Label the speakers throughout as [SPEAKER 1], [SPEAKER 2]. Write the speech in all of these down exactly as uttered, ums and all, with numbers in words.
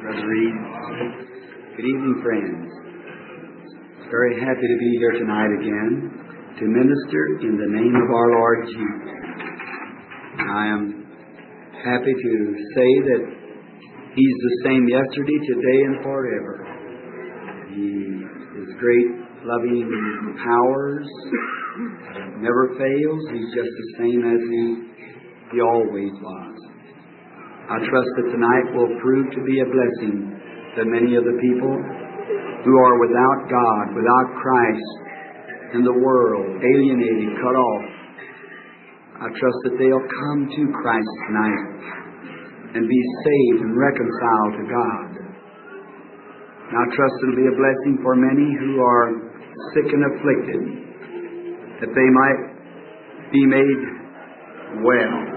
[SPEAKER 1] Brother Reed. Good evening, friends. Very happy to be here tonight again to minister in the name of our Lord Jesus. I am happy to say that He's the same yesterday, today, and forever. He is great, loving powers, never fails. He's just the same as He, he always was. I trust that tonight will prove to be a blessing to many of the people who are without God, without Christ in the world, alienated, cut off. I trust that they'll come to Christ tonight and be saved and reconciled to God. And I trust it'll be a blessing for many who are sick and afflicted, that they might be made well.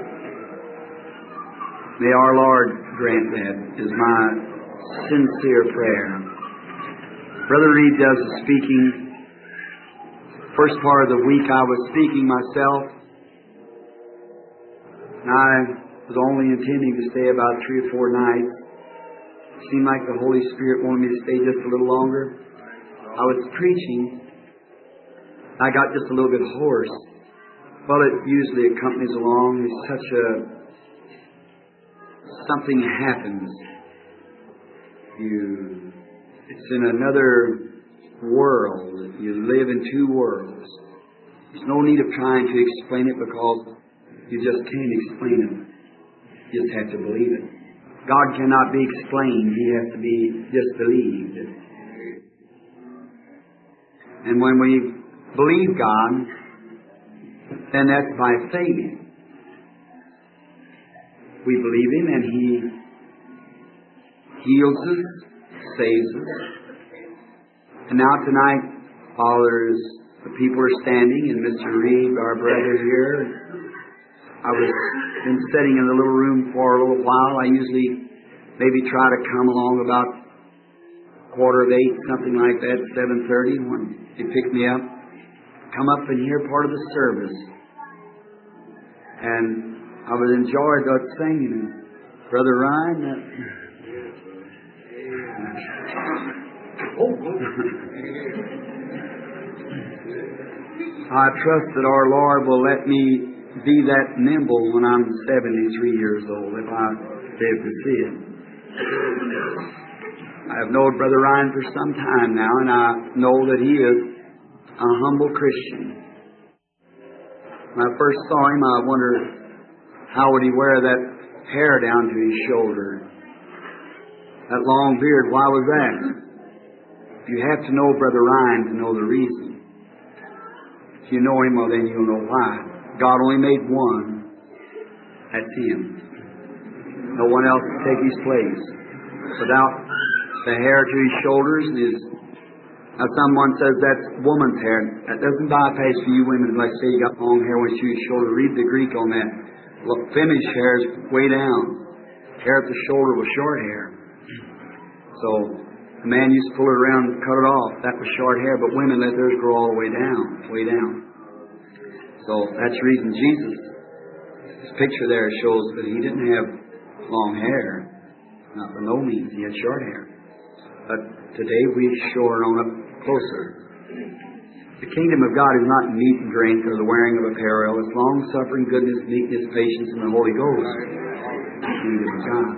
[SPEAKER 1] May our Lord grant that, is my sincere prayer. Brother Reed does the speaking. First part of the week I was speaking myself, and I was only intending to stay about three or four nights. It seemed like the Holy Spirit wanted me to stay just a little longer. I was preaching. I got just a little bit hoarse. Well, it usually accompanies along. It's such a something happens. You, it's in another world. You live in two worlds. There's no need of trying to explain it because you just can't explain it. You just have to believe it. God cannot be explained. He has to be just believed. And when we believe God, then that's by faith. We believe Him and He heals us, saves us. And now tonight, while there's, the people are standing and Mister Reed, our brother here, I was been sitting in the little room for a little while. I usually maybe try to come along about quarter of eight, something like that, seven thirty, when they pick me up. Come up and hear part of the service. And I was enjoyed that singing. Brother Ryan, that I trust that our Lord will let me be that nimble when I'm seventy-three years old, if I live to see it. I have known Brother Ryan for some time now, and I know that he is a humble Christian. When I first saw him, I wondered, how would he wear that hair down to his shoulder? That long beard, why was that? You have to know Brother Ryan to know the reason. If you know him, well then you'll know why. God only made one. That's him. No one else to take his place. Without the hair to his shoulders is... Now someone says that's woman's hair. That doesn't bypass for you women. Let's say you got long hair when to your shoulder. Read the Greek on that. Look, feminine hair is way down. Hair at the shoulder was short hair. So a man used to pull it around and cut it off. That was short hair, but women let theirs grow all the way down, way down. So that's the reason Jesus, this picture there shows that he didn't have long hair. Not by no means. He had short hair. But today we shore on up closer. The kingdom of God is not meat and drink or the wearing of apparel. It's long-suffering, goodness, meekness, patience, and the Holy Ghost. The kingdom of God.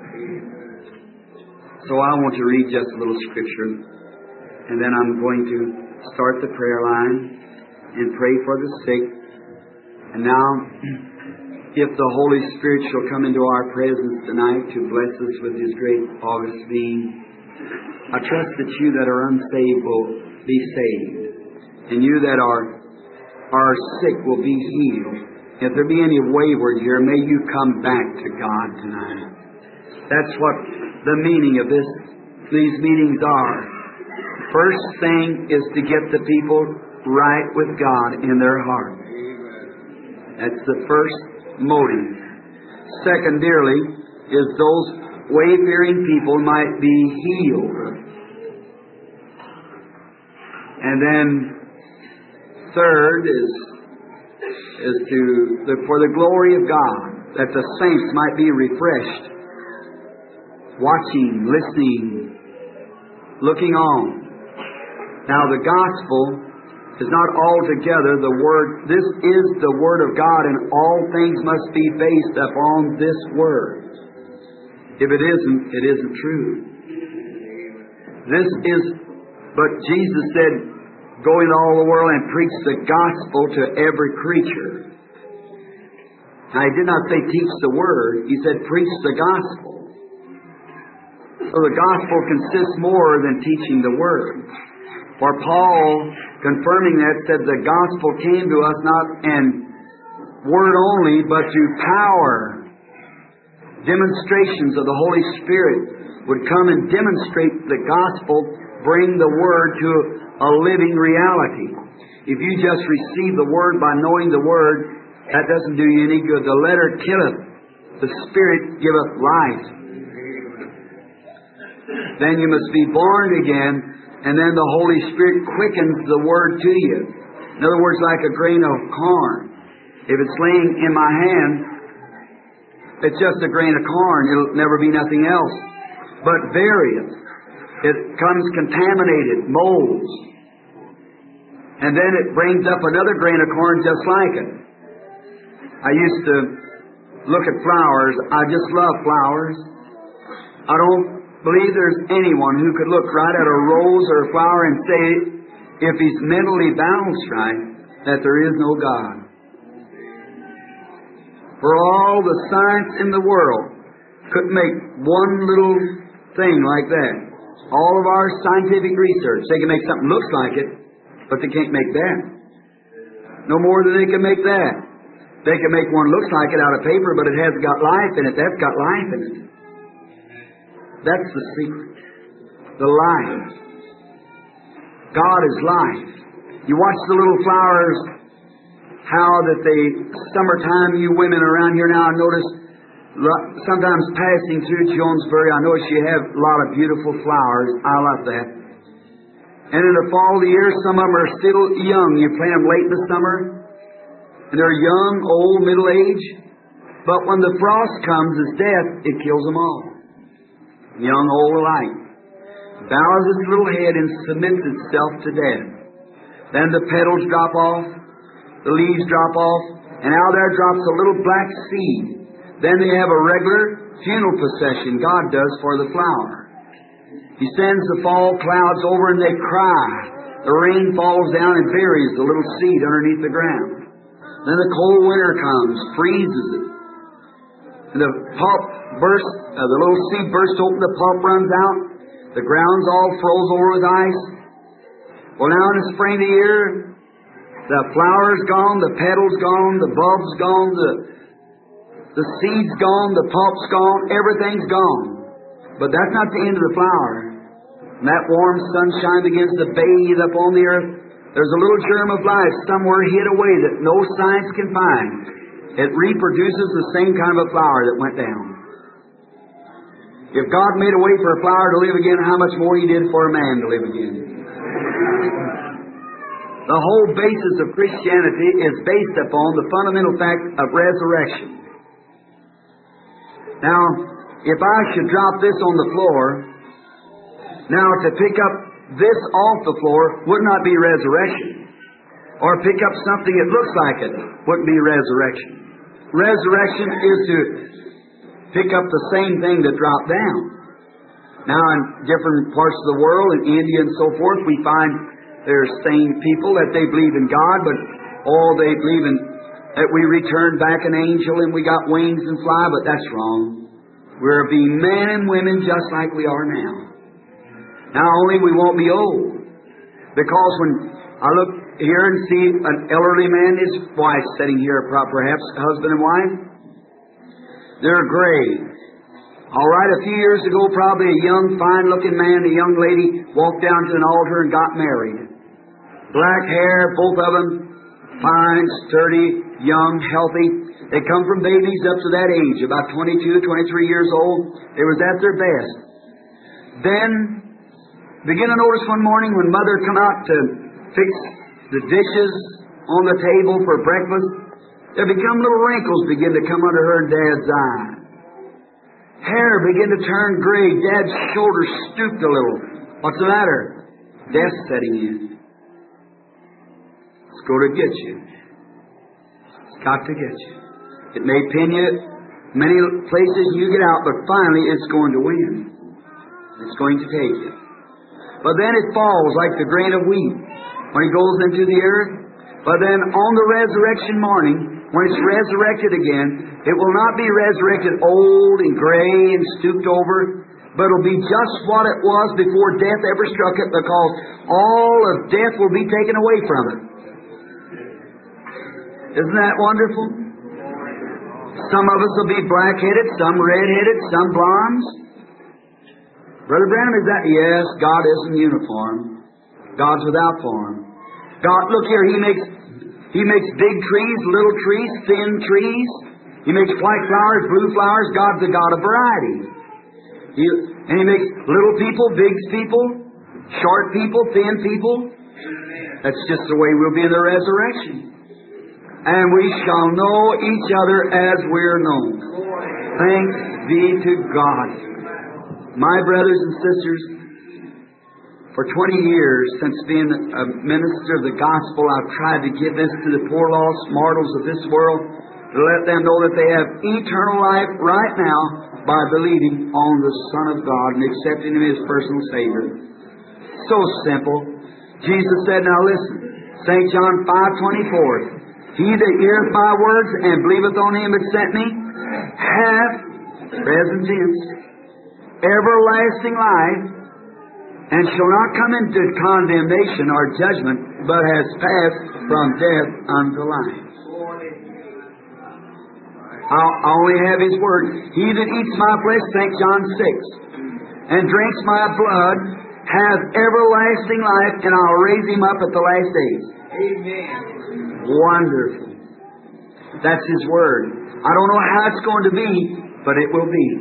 [SPEAKER 1] So I want to read just a little scripture, and then I'm going to start the prayer line and pray for the sick. And now, if the Holy Spirit shall come into our presence tonight to bless us with His great August beam, I trust that you that are unsaved will be saved. And you that are are sick will be healed. If there be any wayward here, may you come back to God tonight. That's what the meaning of this these meetings are. First thing is to get the people right with God in their heart. That's the first motive. Secondarily is those wayfaring people might be healed. And then third is is to the, for the glory of God, that the saints might be refreshed watching, listening, looking on. Now the gospel is not altogether the Word. This is the Word of God, and all things must be based upon this Word. If it isn't, it isn't true. This is, but Jesus said, go into all the world and preach the gospel to every creature. Now, He did not say teach the Word. He said preach the gospel. So the gospel consists more than teaching the Word. For Paul, confirming that, said the gospel came to us not in word only, but through power. Demonstrations of the Holy Spirit would come and demonstrate the gospel, bring the Word to a living reality. If you just receive the Word by knowing the Word, that doesn't do you any good. The letter killeth, the Spirit giveth life. Then you must be born again, and then the Holy Spirit quickens the Word to you. In other words, like a grain of corn. If it's laying in my hand, it's just a grain of corn. It'll never be nothing else. But various. It comes contaminated, molds. And then it brings up another grain of corn just like it. I used to look at flowers. I just love flowers. I don't believe there's anyone who could look right at a rose or a flower and say, if he's mentally balanced right, that there is no God. For all the science in the world couldn't make one little thing like that. All of our scientific research, they can make something looks like it, but they can't make that. No more than they can make that. They can make one looks like it out of paper, but it hasn't got life in it. That's got life in it. That's the secret. The life. God is life. You watch the little flowers, how that they, summertime, you women around here now, I notice sometimes passing through Jonesbury, I notice you have a lot of beautiful flowers. I love that. And in the fall of the year, some of them are still young. You plant them late in the summer, and they're young, old, middle age. But when the frost comes as death, it kills them all. Young, old alike. Bows its little head and submits itself to death. Then the petals drop off, the leaves drop off, and out there drops a little black seed. Then they have a regular funeral procession God does for the flower. He sends the fall clouds over and they cry. The rain falls down and buries the little seed underneath the ground. Then the cold winter comes, freezes it. And the pulp bursts, uh, the little seed bursts open, the pulp runs out. The ground's all froze over with ice. Well, now in the spring of the year, the flower's gone, the petal's gone, the bulb's gone, the, the seed's gone, the pulp's gone, everything's gone. But that's not the end of the flower. When that warm sunshine begins to bathe up on the earth, there's a little germ of life somewhere hid away that no science can find. It reproduces the same kind of a flower that went down. If God made a way for a flower to live again, how much more He did for a man to live again? The whole basis of Christianity is based upon the fundamental fact of resurrection. Now, if I should drop this on the floor, now to pick up this off the floor would not be resurrection. Or pick up something that looks like it wouldn't be resurrection. Resurrection is to pick up the same thing that dropped down. Now, in different parts of the world, in India and so forth, we find there's sane people that they believe in God, but all they believe in that we return back an angel and we got wings and fly, but that's wrong. We're be men and women just like we are now. Now, only we won't be old. Because when I look here and see an elderly man, his wife sitting here, perhaps husband and wife, they're gray. All right, a few years ago, probably a young, fine-looking man, a young lady, walked down to an altar and got married. Black hair, both of them, fine, sturdy, young, healthy. They come from babies up to that age, about twenty-two, twenty-three years old. They was at their best. Then, begin to notice one morning when mother come out to fix the dishes on the table for breakfast, there become little wrinkles begin to come under her and Dad's eye. Hair began to turn gray. Dad's shoulders stooped a little. What's the matter? Death setting in. It's going to get you. It's got to get you. It may pin you many places you get out, but finally it's going to win. It's going to take you. But then it falls like the grain of wheat when it goes into the earth. But then on the resurrection morning, when it's resurrected again, it will not be resurrected old and gray and stooped over, but it'll be just what it was before death ever struck it, because all of death will be taken away from it. Isn't that wonderful? Some of us will be black-headed, some red-headed, some blondes. Brother Branham, is that? Yes, God isn't uniform. God's without form. God, look here, He makes He makes big trees, little trees, thin trees. He makes white flowers, blue flowers. God's the God of variety. He, and He makes little people, big people, short people, thin people. That's just the way we'll be in the resurrection. And we shall know each other as we're known. Thanks be to God. My brothers and sisters, for twenty years, since being a minister of the gospel, I've tried to give this to the poor lost mortals of this world, to let them know that they have eternal life right now by believing on the Son of God and accepting Him as personal Savior. So simple. Jesus said, now listen, Saint John five twenty-four, He that heareth my words and believeth on Him that sent me hath, present tense, everlasting life, and shall not come into condemnation or judgment, but has passed from death unto life. I'll, I only have His word. He that eats my flesh, Saint John six, and drinks my blood, hath everlasting life, and I'll raise him up at the last days. Amen. Wonderful. That's His word. I don't know how it's going to be, but it will be.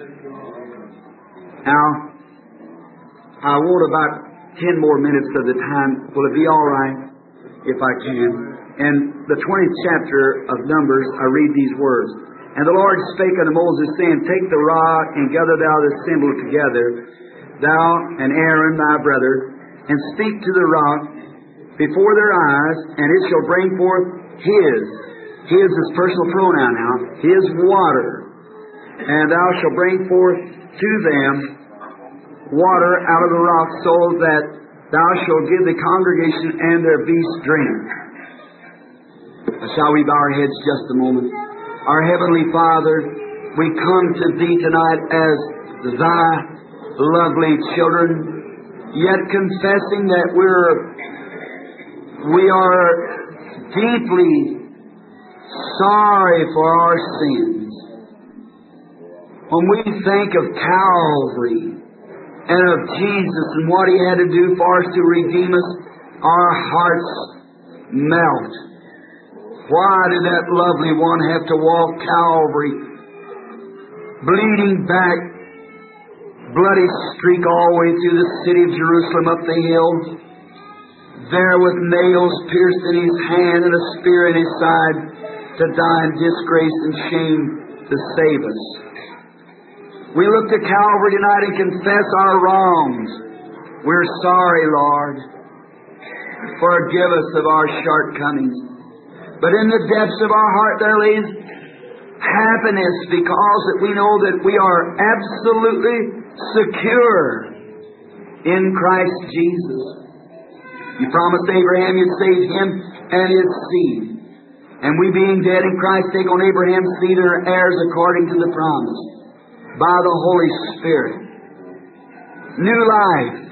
[SPEAKER 1] Now, I want about ten more minutes of the time. Will it be all right if I can? In the twentieth chapter of Numbers, I read these words. And the Lord spake unto Moses, saying, take the rod and gather thou the assembly together, thou and Aaron thy brother, and speak to the rock before their eyes, and it shall bring forth His. His is personal pronoun now. His water. And thou shalt bring forth to them water out of the rock, so that thou shalt give the congregation and their beasts drink. Shall we bow our heads just a moment? Our Heavenly Father, we come to Thee tonight as Thy lovely children, yet confessing that we're we are deeply sorry for our sins. When we think of Calvary and of Jesus and what He had to do for us to redeem us, our hearts melt. Why did that lovely one have to walk Calvary, bleeding back, bloody streak all the way through the city of Jerusalem up the hill, there with nails pierced in His hand and a spear in His side, to die in disgrace and shame to save us? We look to Calvary tonight and confess our wrongs. We're sorry, Lord. Forgive us of our shortcomings. But in the depths of our heart there lays happiness, because that we know that we are absolutely secure in Christ Jesus. You promised Abraham you'd save him and his seed. And we being dead in Christ take on Abraham's seed and are heirs according to the promise, by the Holy Spirit. New life.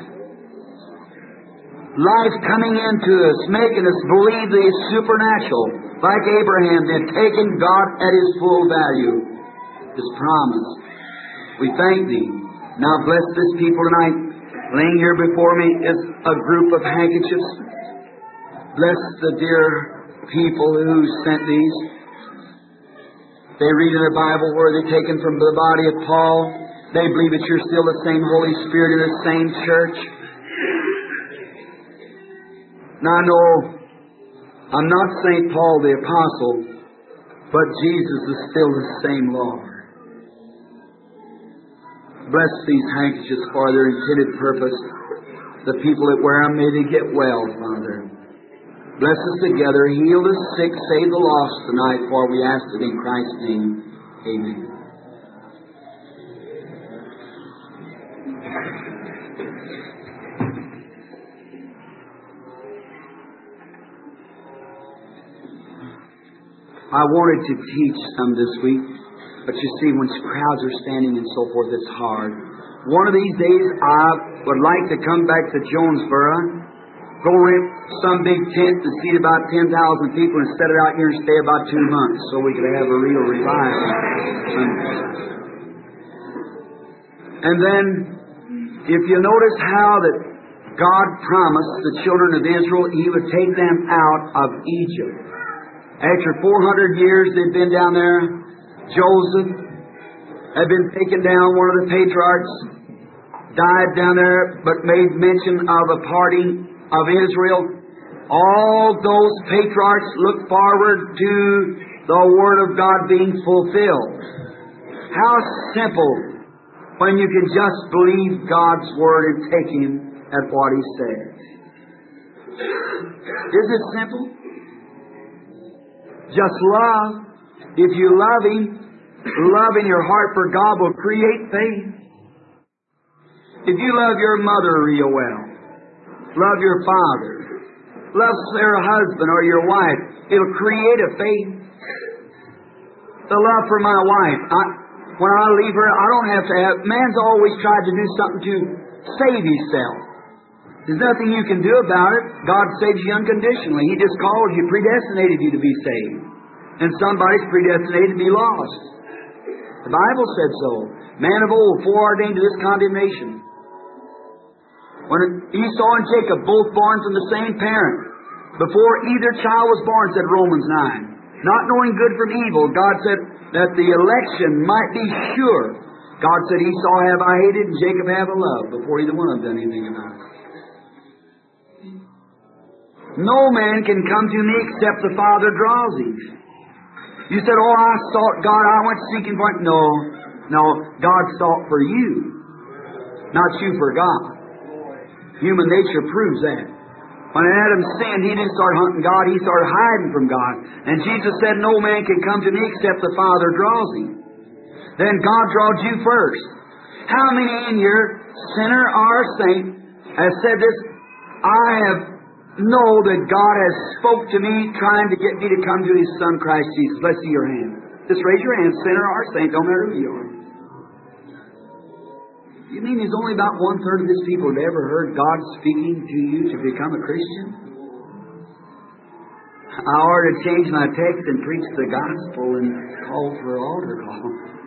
[SPEAKER 1] Life coming into us, making us believe the supernatural, like Abraham did, taking God at His full value, His promise. We thank Thee. Now bless this people tonight. Laying here before me is a group of handkerchiefs. Bless the dear people who sent these. They read in the Bible where they're taken from the body of Paul. They believe that you're still the same Holy Spirit in the same church. Now I know I'm not Saint Paul the Apostle, but Jesus is still the same Lord. Bless these handkerchiefs for their intended purpose. The people that wear them, may they get well, Father. Bless us together. Heal the sick. Save the lost tonight, for we ask it in Christ's name. Amen. I wanted to teach some this week, but you see, when crowds are standing and so forth, it's hard. One of these days, I would like to come back to Jonesboro, go rent some big tent to seat about ten thousand people and set it out here and stay about two months so we could have a real revival. And then, if you notice how that God promised the children of Israel He would take them out of Egypt. After four hundred years they'd been down there, Joseph had been taken down. One of the patriarchs died down there, but made mention of a parting of Israel. All those patriarchs looked forward to the Word of God being fulfilled. How simple when you can just believe God's Word and take Him at what He says. Isn't it simple? Just love. If you love Him, love in your heart for God will create faith. If you love your mother real well, love your father, love your husband or your wife, it'll create a faith. The love for my wife. I, when I leave her, I don't have to have... Man's always tried to do something to save himself. There's nothing you can do about it. God saves you unconditionally. He just called you, predestinated you to be saved. And somebody's predestinated to be lost. The Bible said so. Man of old, foreordained to this condemnation. When Esau and Jacob, both born from the same parent, before either child was born, said Romans nine, not knowing good from evil, God said that the election might be sure. God said, Esau have I hated and Jacob have I loved, before either one of them done anything about it. No man can come to me except the Father draws him. You said, oh, I sought God, I went seeking for Him. No, no, God sought for you, not you for God. Human nature proves that. When Adam sinned, he didn't start hunting God, he started hiding from God. And Jesus said, no man can come to me except the Father draws him. Then God drawed you first. How many in here, sinner or saint, has said this? I have know that God has spoke to me trying to get me to come to His Son Christ Jesus. Let's see your hand. Just raise your hand, sinner or saint, don't matter who you are. You mean there's only about one-third of this people that ever heard God speaking to you to become a Christian? I ought to change my text and preach the gospel and call for altar call.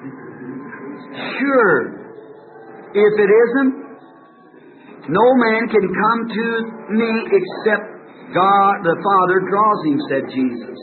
[SPEAKER 1] Sure. If it isn't, no man can come to me except God the Father draws him, said Jesus.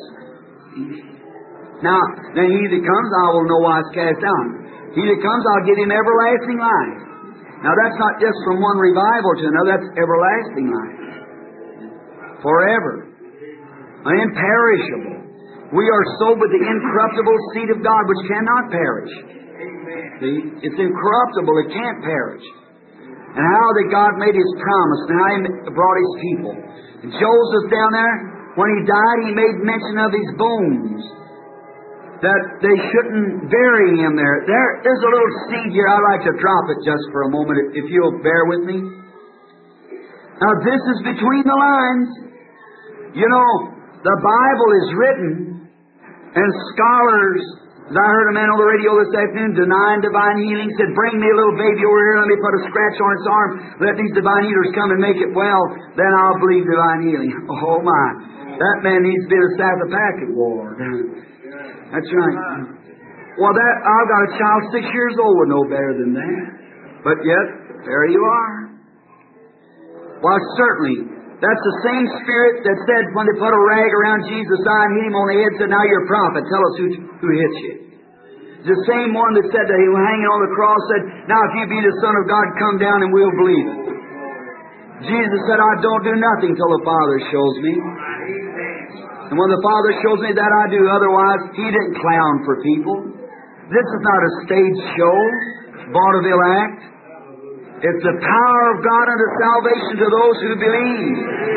[SPEAKER 1] Now, then he that comes, I will no wise cast down. He that comes, I'll give him everlasting life. Now, that's not just from one revival to another, that's everlasting life. Forever. Imperishable. We are sold with the incorruptible seed of God, which cannot perish. See? It's incorruptible, it can't perish. And how that God made His promise, and how He brought His people. And Joseph down there, when he died, he made mention of his bones, that they shouldn't bury him there. There is a little seed here. I'd like to drop it just for a moment, if you'll bear with me. Now, this is between the lines. You know, the Bible is written, and scholars, as I heard a man on the radio this afternoon denying divine healing, said, bring me a little baby over here, let me put a scratch on its arm, let these divine healers come and make it well, then I'll believe divine healing. Oh my, that man needs to be in a Sathopacket ward. That's right. Well, that I've got a child six years old with no better than that. But yet, there you are. Well, certainly, that's the same spirit that said when they put a rag around Jesus' eye and hit him on the head, said, now you're a prophet, tell us who, who hit you. The same one that said that he was hanging on the cross said, now if you be the Son of God, come down and we'll believe it. Jesus said, I don't do nothing till the Father shows me. And when the Father shows me that, I do. Otherwise, He didn't clown for people. This is not a stage show. vaudeville act. It's the power of God unto salvation to those who believe.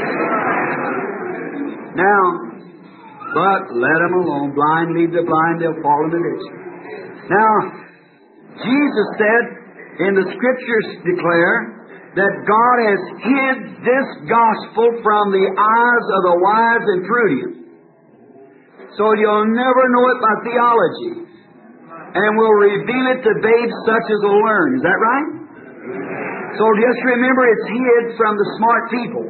[SPEAKER 1] Now, but let them alone. Blind lead the blind, they'll fall in the ditch. Now, Jesus said, and the Scriptures declare, that God has hid this gospel from the eyes of the wise and prudent. So you'll never know it by theology. And will reveal it to babes such as will learn. Is that right? So just remember, it's hid from the smart people.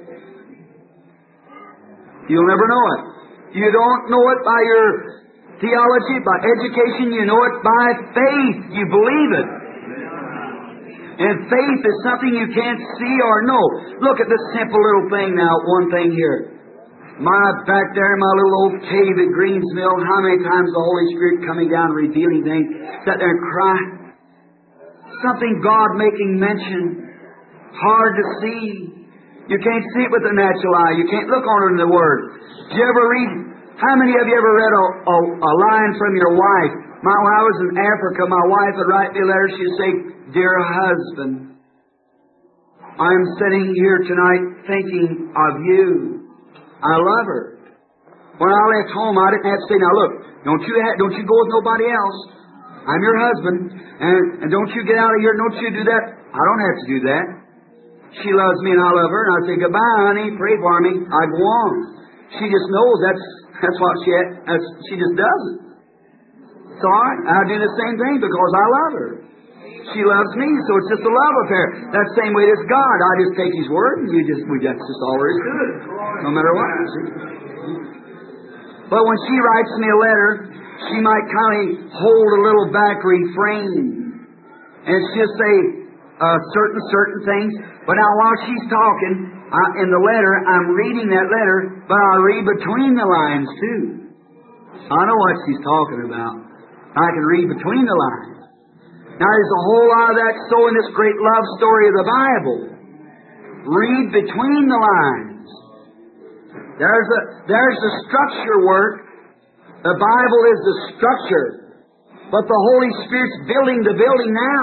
[SPEAKER 1] You'll never know it. You don't know it by your theology, by education. You know it by faith. You believe it. And faith is something you can't see or know. Look at this simple little thing now, one thing here. My, back there in my little old cave at Greensmill, how many times the Holy Spirit coming down revealing things, sat there and cry. Something God making mention. Hard to see. You can't see it with the natural eye. You can't look on it in the Word. Did you ever read, how many of you ever read a, a, a line from your wife? My, when I was in Africa, my wife would write me a letter. She'd say, "Dear husband, I'm sitting here tonight thinking of you. I love her." When I left home, I didn't have to say, "Now look, don't you ha- don't you go with nobody else. I'm your husband, and, and don't you get out of here. Don't you do that." I don't have to do that. She loves me and I love her, and I say, "Goodbye, honey. Pray for me." I go on. She just knows that's that's what she that's, she just does it. It's all right. I do the same thing because I love her. She loves me, so it's just a love affair. That same way as God. I just take His word, and you just we that's just all there is to it. No matter what. See? But when she writes me a letter, she might kind of hold a little back refrain, and she'll say uh, certain certain things. But now while she's talking uh, in the letter, I'm reading that letter, but I read between the lines too. I know what she's talking about. I can read between the lines. Now there's a whole lot of that so in this great love story of the Bible. Read between the lines. There's a there's the structure work. The Bible is the structure, but the Holy Spirit's building the building now.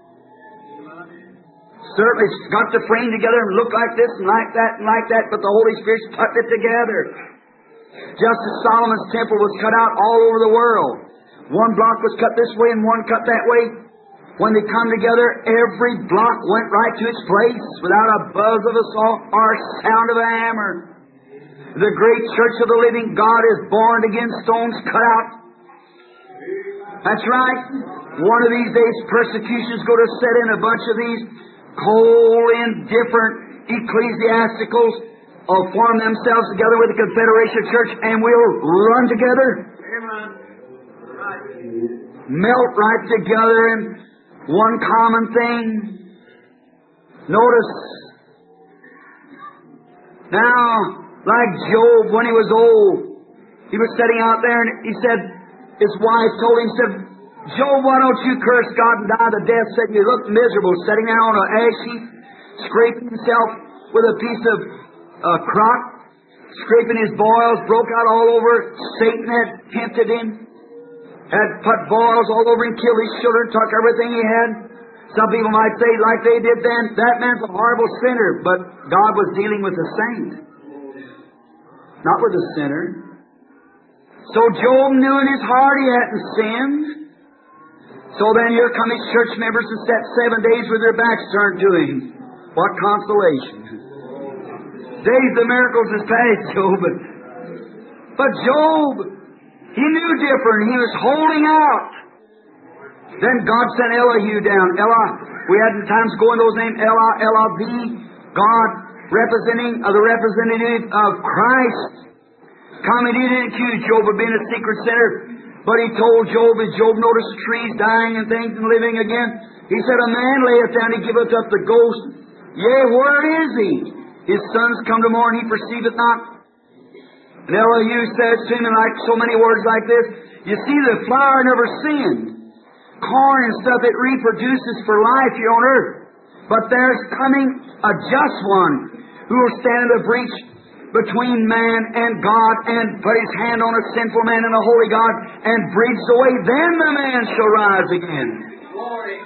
[SPEAKER 1] Certainly it's got the frame together and look like this and like that and like that, but the Holy Spirit's put it together. Just as Solomon's temple was cut out all over the world. One block was cut this way and one cut that way. When they come together, every block went right to its place without a buzz of a saw or sound of a hammer. The great church of the living God is born again, stones cut out. That's right. One of these days, persecution's going to set in. A bunch of these cold, indifferent ecclesiasticals will form themselves together with the Confederation Church, and we'll run together. Amen. Melt right together in one common thing. Notice now, like Job when he was old, he was sitting out there and he said, his wife told him, said, "Job, why don't you curse God and die the death?" Said, "You look miserable sitting there on an ash heap, scraping himself with a piece of uh, crock, scraping his boils, broke out all over. Satan had tempted him, had put boils all over him, killed his children, took everything he had." Some people might say, like they did then, that man's a horrible sinner, but God was dealing with the saint, not with the sinner. So Job knew in his heart he hadn't sinned. So then here come his church members and sat seven days with their backs turned to him. What consolation. Days of miracles is past, Job. But, but Job, he knew different. He was holding out. Then God sent Elihu down. Elah, we had times go in those names, Elah, Elah, thee, God, representing, uh, the representative of Christ. Come, and he didn't accuse Job of being a secret sinner, but he told Job, as Job noticed the trees dying and things and living again, he said, "A man layeth down, he giveth up the ghost. Yea, where is he? His sons come to mourn, he perceiveth not." And Elihu says to him in like so many words like this, you see, the flower never sinned. Corn and stuff, it reproduces for life here on earth. But there's coming a just one who will stand in the breach between man and God and put his hand on a sinful man and a holy God and bridge the way. Then the man shall rise again.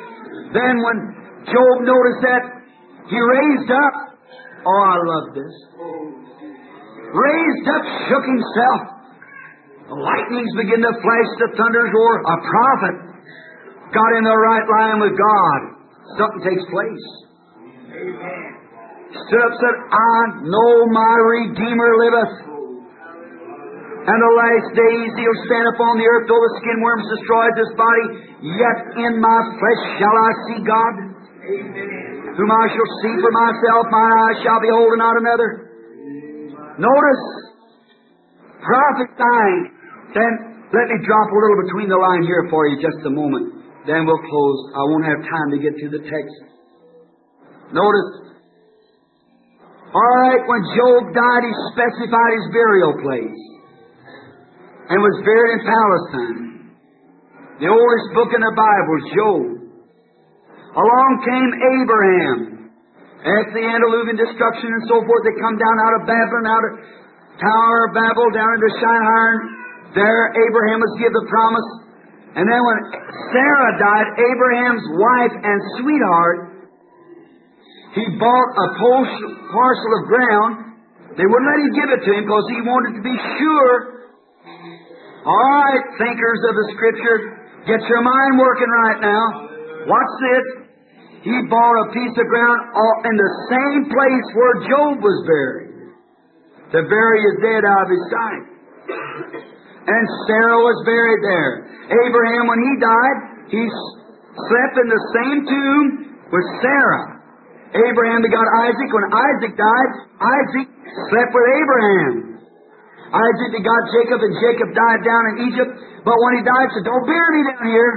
[SPEAKER 1] Then when Job noticed that, he raised up. Oh, I love this. Raised up, shook himself. The lightnings began to flash, the thunders roar. A prophet got in the right line with God. Something takes place. Amen. Stood up and said, I know my Redeemer liveth. And the last days he'll stand upon the earth, though the skin worms destroyed this body, yet in my flesh shall I see God. Amen. Whom I shall see for myself, my eyes shall behold and not another. Notice, prophesying. Then let me drop a little between the line here for you just a moment. Then we'll close. I won't have time to get to the text. Notice, all right, when Job died, he specified his burial place and was buried in Palestine. The oldest book in the Bible is Job. Along came Abraham. After the antediluvian destruction and so forth, they come down out of Babylon, out of Tower of Babel, down into Shinar. There Abraham was given the promise. And then when Sarah died, Abraham's wife and sweetheart, he bought a parcel of ground. They wouldn't let him give it to him because he wanted to be sure. All right, thinkers of the Scripture, get your mind working right now. Watch this. He bought a piece of ground in the same place where Job was buried, to bury his dead out of his sight. And Sarah was buried there. Abraham, when he died, he slept in the same tomb with Sarah. Abraham begot Isaac. When Isaac died, Isaac slept with Abraham. Isaac begot Jacob, and Jacob died down in Egypt. But when he died, he said, don't bury me down here.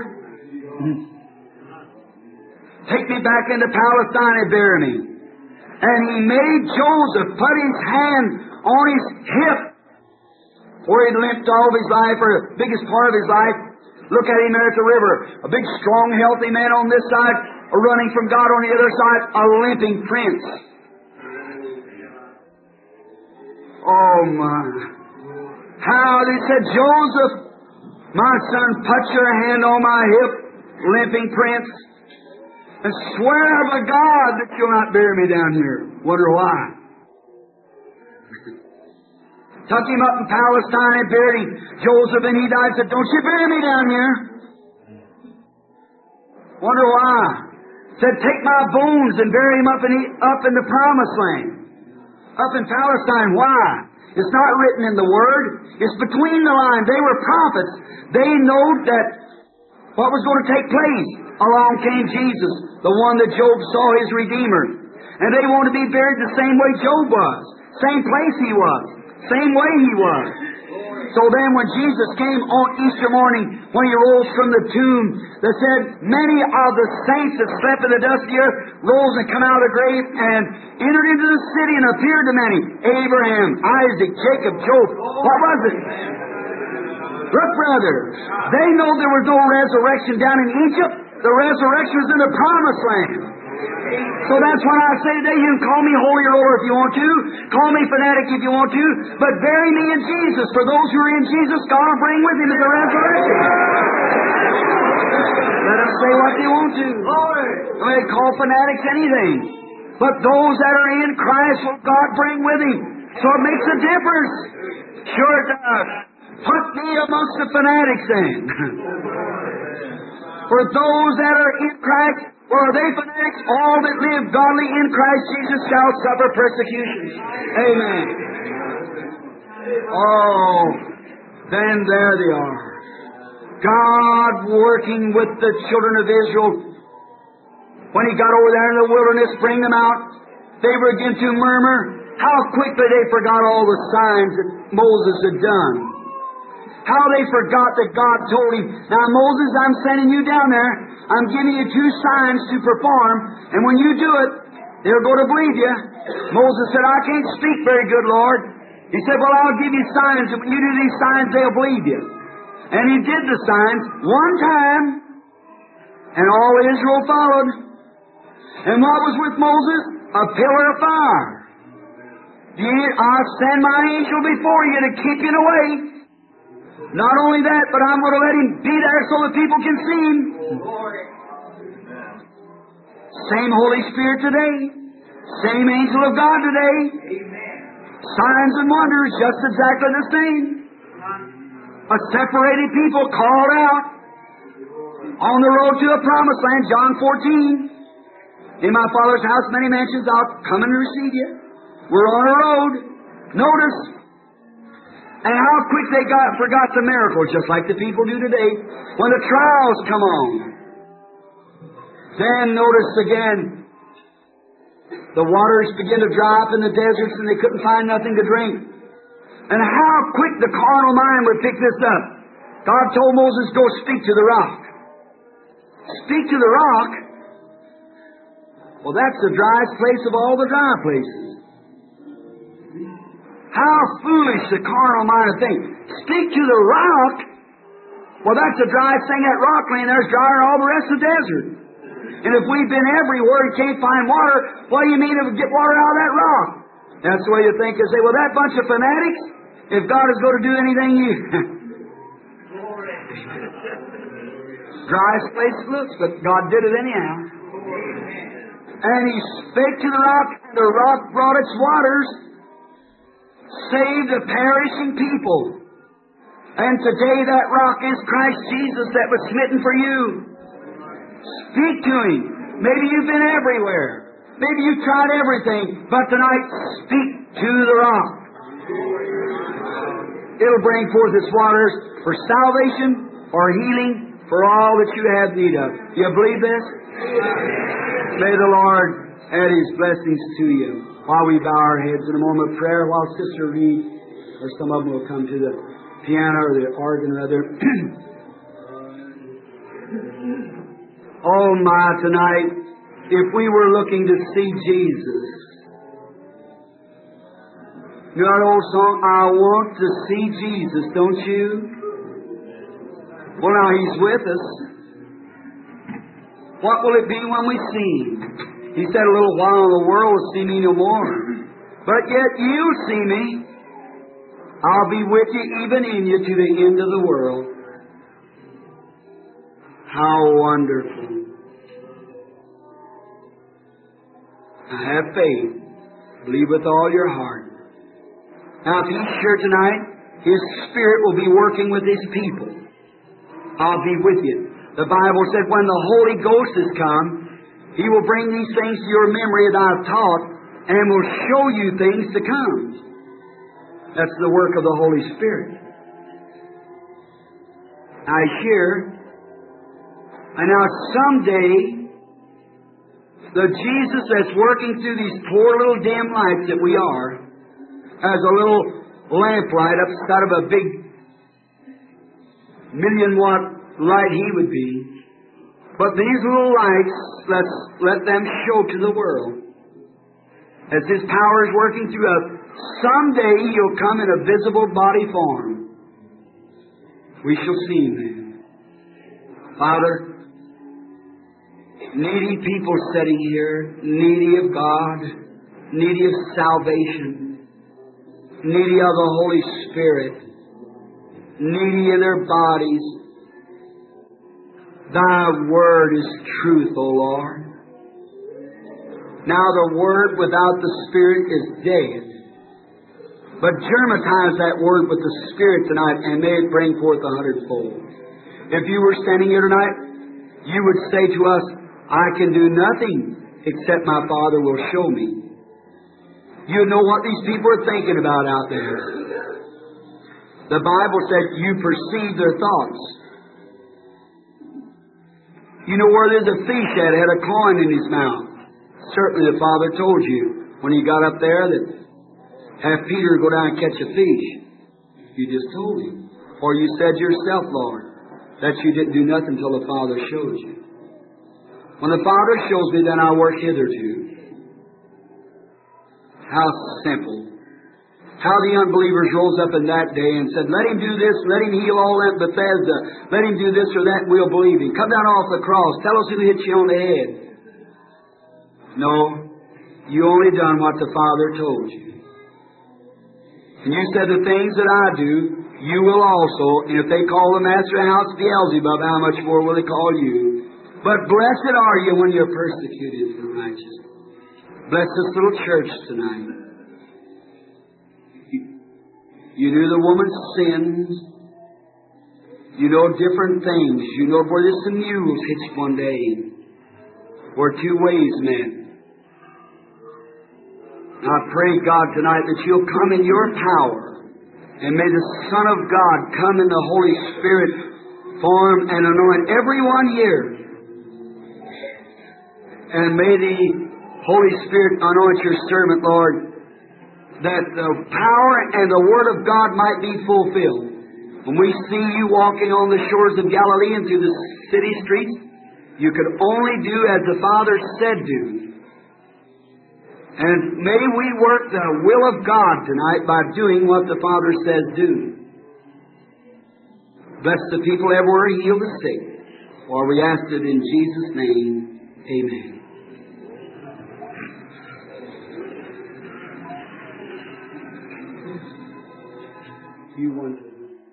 [SPEAKER 1] Take me back into Palestine and bury me. And he made Joseph put his hand on his hip, where he'd limped all of his life, or the biggest part of his life. Look at him there at the river. A big, strong, healthy man on this side, a running from God on the other side, a limping prince. Oh, my. How he said, Joseph, my son, put your hand on my hip, limping prince, and swear by God that you'll not bury me down here. Wonder why. Took him up in Palestine and buried him. Joseph, and he died, said, don't you bury me down here. Wonder why. Said, take my bones and bury him up in, the, up in the Promised Land. Up in Palestine. Why? It's not written in the Word. It's between the lines. They were prophets. They know that what was going to take place. Along came Jesus, the one that Job saw, his Redeemer. And they wanted to be buried the same way Job was. Same place he was. Same way he was. So then when Jesus came on Easter morning, when he rose from the tomb, they said, many of the saints that slept in the dusty earth rose and come out of the grave and entered into the city and appeared to many. Abraham, Isaac, Jacob, Job. What was it? Look, brothers, they know there was no resurrection down in Egypt. The resurrection was in the Promised Land. So that's why I say today, you can call me holy roller if you want to, call me fanatic if you want to, but bury me in Jesus. For those who are in Jesus, God will bring with Him the resurrection. Let them say what they want to. They call fanatics anything. But those that are in Christ will God bring with Him. So it makes a difference. Sure it does. Put me amongst the fanatics then. For those that are in Christ, or are they fanatics? All that live godly in Christ Jesus shall suffer persecution. Amen. Oh, then there they are. God working with the children of Israel. When He got over there in the wilderness, bring them out, they began to murmur. How quickly they forgot all the signs that Moses had done. How they forgot that God told him, now Moses, I'm sending you down there. I'm giving you two signs to perform. And when you do it, they'll go to believe you. Moses said, I can't speak very good, Lord. He said, well, I'll give you signs. And when you do these signs, they'll believe you. And he did the signs one time. And all Israel followed. And what was with Moses? A pillar of fire. I'll send my angel before you to keep you away. Not only that, but I'm going to let him be there so that people can see him. Same Holy Spirit today. Same angel of God today. Signs and wonders just exactly the same. A separated people called out on the road to a promised land, John fourteen. In my Father's house many mansions, I'll come and receive you. We're on a road. Notice. And how quick they got forgot the miracle, just like the people do today. When the trials come on. Then notice again, the waters begin to dry up in the deserts and they couldn't find nothing to drink. And how quick the carnal mind would pick this up. God told Moses, go speak to the rock. Speak to the rock? Well, that's the driest place of all the dry places. How foolish the carnal mind would think. Speak to the rock? Well, that's the driest thing. That rock laying there is drier than all the rest of the desert. And if we've been everywhere and can't find water, what do you mean it would get water out of that rock? That's the way you think. You say, well, that bunch of fanatics, if God is going to do anything, you... driest place it looks, but God did it anyhow. And He spake to the rock, and the rock brought its waters, saved a perishing people. And today that rock is Christ Jesus that was smitten for you. Speak to Him. Maybe you've been everywhere. Maybe you've tried everything. But tonight, speak to the rock. It'll bring forth its waters for salvation or healing for all that you have need of. Do you believe this? May the Lord add His blessings to you. While we bow our heads in a moment of prayer, while Sister Reed, or some of them will come to the piano or the organ rather. Oh my, tonight, if we were looking to see Jesus, you know that old song, I want to see Jesus, don't you? Well, now He's with us. What will it be when we see Him? He said, a little while the world will see me no more. But yet you'll see me. I'll be with you, even in you, to the end of the world. How wonderful. Have faith. Believe with all your heart. Now, if He's here tonight, His Spirit will be working with His people. I'll be with you. The Bible said when the Holy Ghost has come, He will bring these things to your memory that I've taught and will show you things to come. That's the work of the Holy Spirit. I hear, and now someday, the Jesus that's working through these poor little dim lights that we are, as a little lamplight outside of a big million watt light He would be. But these little lights, let's let them show to the world. As His power is working through us, someday He'll come in a visible body form. We shall see Him then. Father, needy people sitting here, needy of God, needy of salvation, needy of the Holy Spirit, needy of their bodies. Thy Word is truth, O Lord. Now the Word without the Spirit is dead. But germatize that Word with the Spirit tonight and may it bring forth a hundredfold. If you were standing here tonight, you would say to us, I can do nothing except my Father will show me. You know what these people are thinking about out there. The Bible said you perceive their thoughts. You know where there's a fish that had a coin in his mouth. Certainly the Father told you when He got up there that have Peter go down and catch a fish. You just told him. Or you said yourself, Lord, that you didn't do nothing until the Father showed you. When the Father shows me, then I work hitherto. How simple. How the unbelievers rose up in that day and said, let Him do this, let Him heal all that Bethesda, let Him do this or that, we'll believe Him. Come down off the cross, tell us who hit you on the head. No, you only done what the Father told you. And you said, the things that I do, you will also, and if they call the master of the house Beelzebub, how much more will they call you? But blessed are you when you're persecuted for righteousness. Bless this little church tonight. You, you knew the woman's sins. You know different things. You know where this mule hitched one day, where two ways met. I pray, God, tonight that you'll come in your power, and may the Son of God come in the Holy Spirit form and anoint everyone here. And may the Holy Spirit anoint your servant, Lord, that the power and the Word of God might be fulfilled. When we see you walking on the shores of Galilee and through the city streets, you could only do as the Father said do. And may we work the will of God tonight by doing what the Father says do. Bless the people everywhere, heal the sick. For we ask it in Jesus' name. Amen. You want to...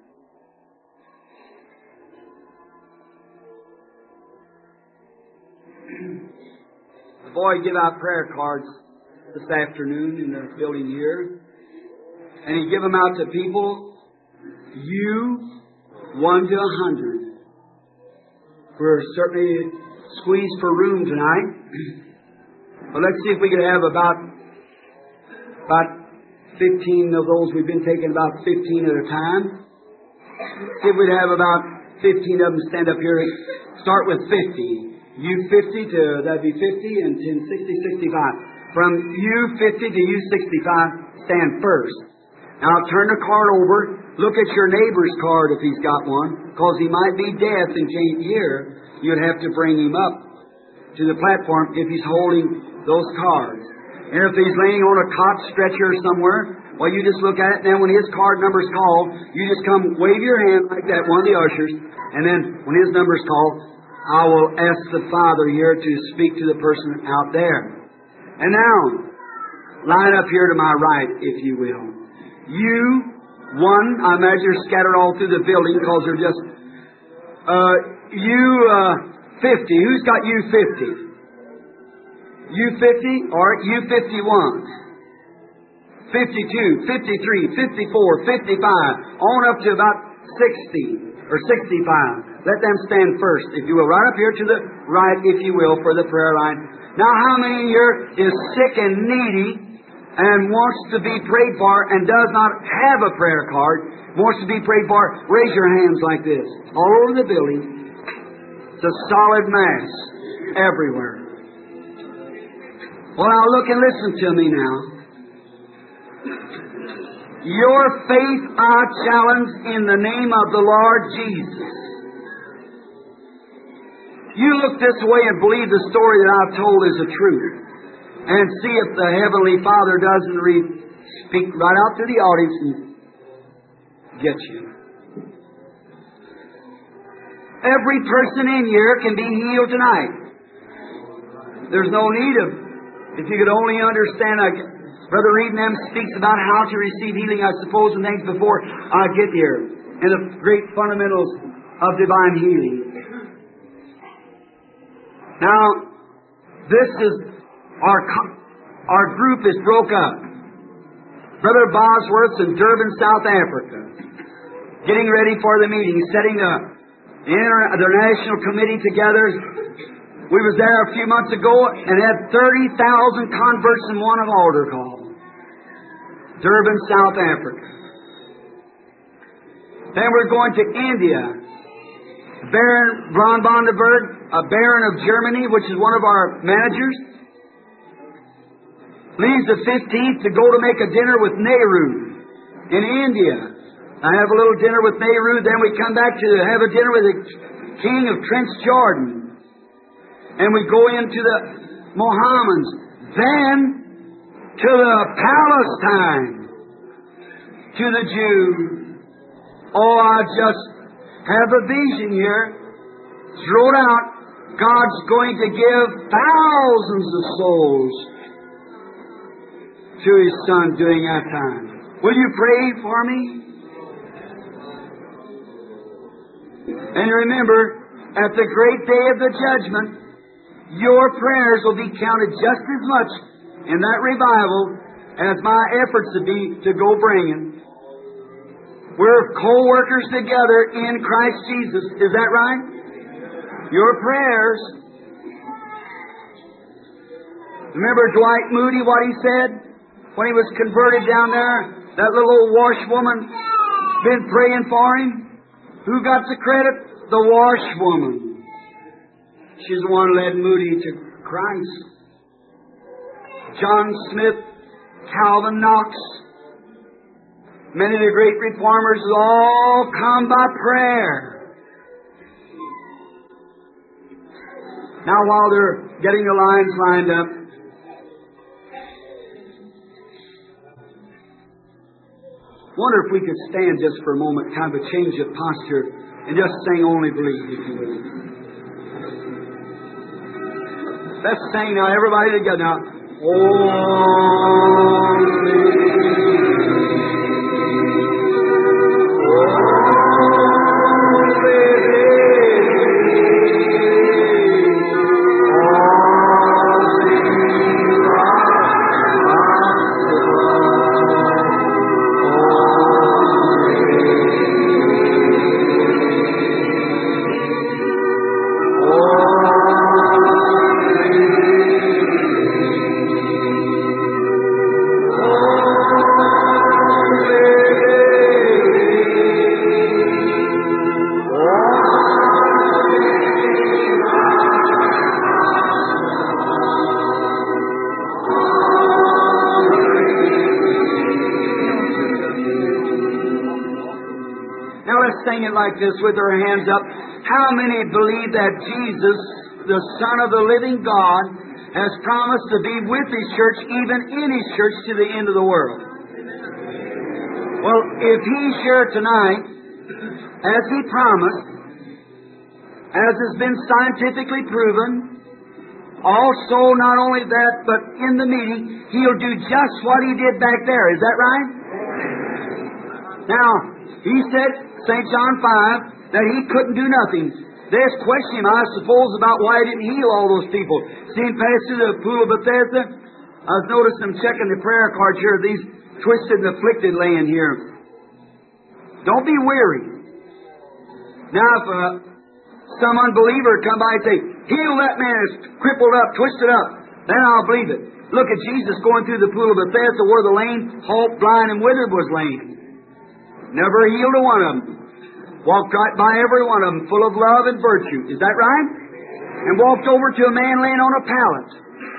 [SPEAKER 1] The boy give out prayer cards this afternoon in the building here, and he give them out to people, you, one to a hundred. We're certainly squeezed for room tonight, but let's see if we could have about about fifteen of those. We've been taking about fifteen at a time. See if we'd have about fifteen of them stand up here. Start with fifty. You fifty to, that'd be fifty, and ten, sixty, sixty-five. From you fifty to you sixty-five, stand first. Now turn the card over. Look at your neighbor's card if he's got one, because he might be deaf and can't hear. You'd have to bring him up to the platform if he's holding those cards. And if he's laying on a cot stretcher somewhere, well, you just look at it, and then when his card number's called, you just come wave your hand like that, one of the ushers, and then when his number's called, I will ask the Father here to speak to the person out there. And now, line up here to my right, if you will. You, one, I imagine you're scattered all through the building because they're just, uh, you, uh, fifty. Who's got you fifty? You fifty or you fifty-one? fifty-two, fifty-three, fifty-four, fifty-five, on up to about sixty or sixty-five. Let them stand first, if you will. Right up here to the right, if you will, for the prayer line. Now, how many here is sick and needy and wants to be prayed for and does not have a prayer card, wants to be prayed for? Raise your hands like this. All over the building. It's a solid mass everywhere. Well, now look and listen to me now. Your faith I challenge in the name of the Lord Jesus. You look this way and believe the story that I've told is the truth. And see if the Heavenly Father doesn't re- speak right out to the audience and get you. Every person in here can be healed tonight. There's no need of, if you could only understand, I, Brother Reedham speaks about how to receive healing, I suppose, and things before I get here, and the great fundamentals of divine healing. Now, this is, our our group is broke up. Brother Bosworth's in Durban, South Africa, getting ready for the meeting, setting the, the, inter, the national committee together. We was there a few months ago and had thirty thousand converts in one altar call. Durban, South Africa. Then we're going to India. Baron von Bondenberg, a baron of Germany, which is one of our managers, leaves the fifteenth to go to make a dinner with Nehru in India. I have a little dinner with Nehru, then we come back to have a dinner with the king of Transjordan. And we go into the Mohammedans, then to the Palestine, to the Jews. Oh, I just have a vision here. It's wrote out. God's going to give thousands of souls to His Son during that time. Will you pray for me? And remember, at the great day of the judgment, your prayers will be counted just as much in that revival as my efforts to be to go bringing. We're co-workers together in Christ Jesus. Is that right? Your prayers. Remember Dwight Moody, what he said when he was converted down there? That little old washwoman been praying for him. Who got the credit? The washwoman. She's the one who led Moody to Christ. John Smith, Calvin Knox, many of the great reformers all come by prayer. Now while they're getting the lines lined up, wonder if we could stand just for a moment, kind of a change of posture, and just sing Only Believe, if you will. Let's sing now, everybody together now. Like this with our hands up. How many believe that Jesus, the Son of the living God, has promised to be with His church, even in His church, to the end of the world? Well, if He's here tonight, as He promised, as has been scientifically proven, also not only that, but in the meeting, He'll do just what He did back there. Is that right? Now, He said, Saint John five, that He couldn't do nothing. There's question, I suppose, about why He didn't heal all those people. See Him pass through the pool of Bethesda? I was noticing them checking the prayer cards here, these twisted and afflicted laying here. Don't be weary. Now, if uh, some unbeliever come by and say, heal that man that's crippled up, twisted up, then I'll believe it. Look at Jesus going through the pool of Bethesda where the lame, halt, blind, and withered was laying. Never healed a one of them. Walked right by every one of them, full of love and virtue. Is that right? And walked over to a man laying on a pallet.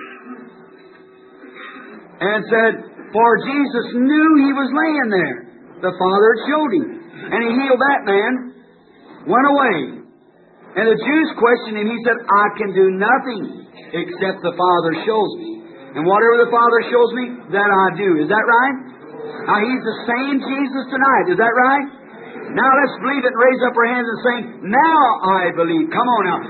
[SPEAKER 1] And said, for Jesus knew he was laying there. The Father had showed him. And He healed that man. Went away. And the Jews questioned Him. He said, I can do nothing except the Father shows me. And whatever the Father shows me, that I do. Is that right? Now, He's the same Jesus tonight. Is that right? Now, let's believe it and raise up our hands and sing, now I believe. Come on now.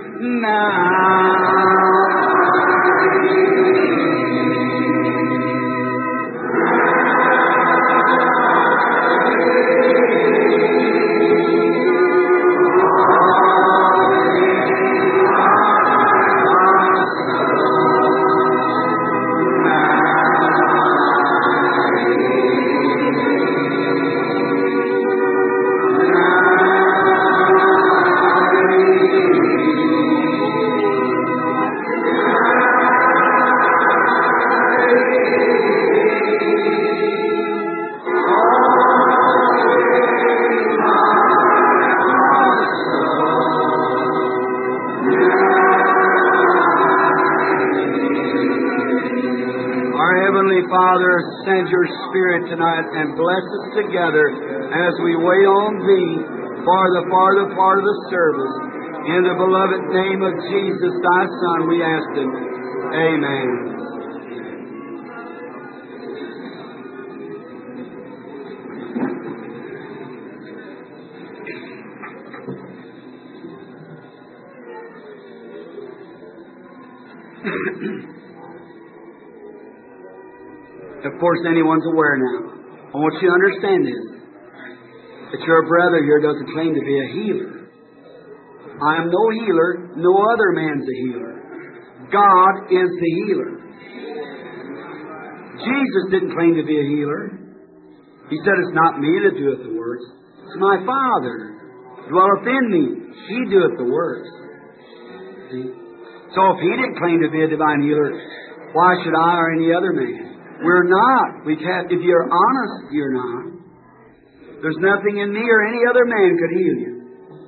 [SPEAKER 1] Send your Spirit tonight and bless us together as we wait on Thee for the farther part of the service. In the beloved name of Jesus, Thy Son, we ask it. Amen. Of course, anyone's aware now. I want you to understand this. That your brother here doesn't claim to be a healer. I am no healer. No other man's a healer. God is the healer. Jesus didn't claim to be a healer. He said, it's not me that doeth the works. It's my Father dwelleth in me. He doeth the works. See? So if He didn't claim to be a divine healer, why should I or any other man? We're not. We can't. If you're honest, you're not. There's nothing in me or any other man could heal you.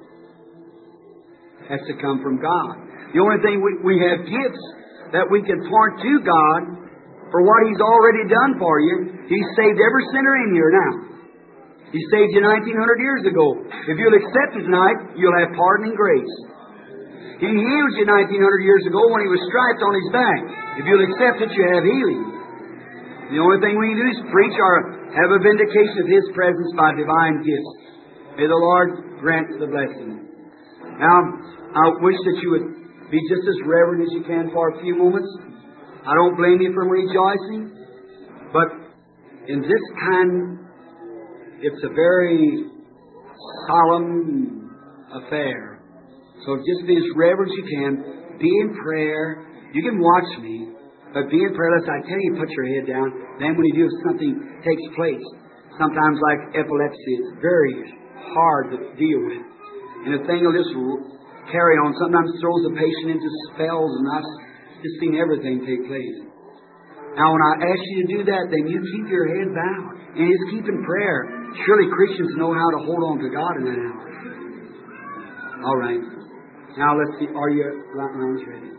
[SPEAKER 1] It has to come from God. The only thing we, we have gifts that we can point to God for what He's already done for you. He's saved every sinner in here now. He saved you nineteen hundred years ago. If you'll accept it tonight, you'll have pardon and grace. He healed you nineteen hundred years ago when He was striped on His back. If you'll accept it, you have healing. The only thing we can do is preach or have a vindication of His presence by divine gifts. May the Lord grant the blessing. Now, I wish that you would be just as reverent as you can for a few moments. I don't blame you for rejoicing, but in this kind, it's a very solemn affair. So just be as reverent as you can. Be in prayer. You can watch me, but be in prayer. Lest I tell you, put your head down. Then when you do, something takes place. Sometimes like epilepsy, it's very hard to deal with. And the thing will just carry on. Sometimes throws the patient into spells, and I've just seen everything take place. Now, when I ask you to do that, then you keep your head bowed. And just keep in prayer. Surely Christians know how to hold on to God in that hour. All right. Now, let's see. Are your right arms ready?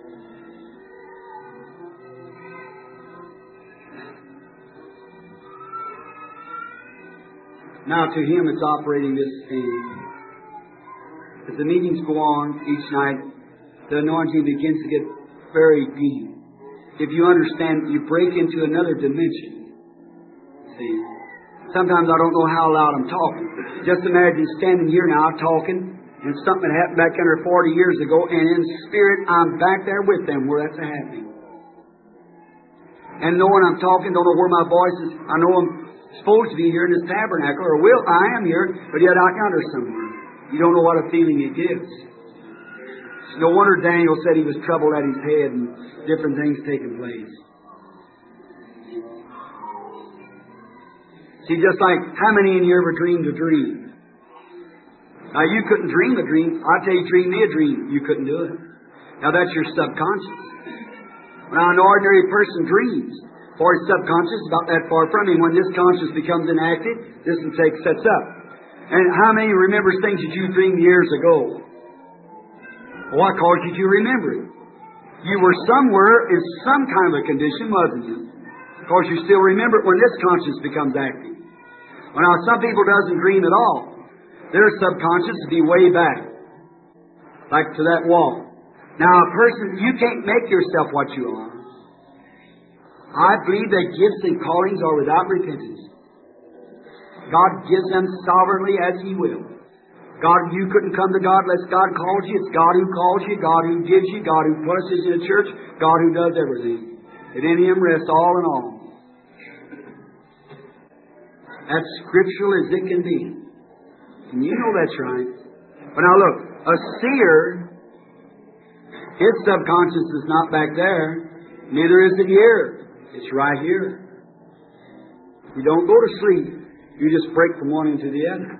[SPEAKER 1] Now, to Him it's operating this thing. As the meetings go on each night, the anointing begins to get very deep. If you understand, you break into another dimension. See? Sometimes I don't know how loud I'm talking. Just imagine standing here now talking, and something that happened back under forty years ago, and in spirit I'm back there with them where that's happening. And knowing I'm talking, don't know where my voice is. I know I'm supposed to be here in this tabernacle, or will, I am here, but yet out yonder somewhere. You don't know what a feeling it gives. No wonder Daniel said he was troubled at his head and different things taking place. See, just like, how many in here ever dreamed a dream? Now, you couldn't dream a dream. I'll tell you, dream me a dream. You couldn't do it. Now, that's your subconscious. Now, an ordinary person dreams, for his subconscious is about that far from him. When this conscious becomes inactive, this one takes, sets up. And how many remembers things that you dreamed years ago? What caused you to remember it? You were somewhere in some kind of a condition, wasn't you? Because you still remember it when this conscience becomes active. Well, now, some people doesn't dream at all. Their subconscious would be way back, like to that wall. Now, a person, you can't make yourself what you are. I believe that gifts and callings are without repentance. God gives them sovereignly as He will. God, you couldn't come to God unless God calls you. It's God who calls you, God who gives you, God who places you in a church, God who does everything. And in Him rests all in all. That's scriptural as it can be. And you know that's right. But now look, a seer, his subconscious is not back there. Neither is it here. It's right here. You don't go to sleep. You just break from one into the other.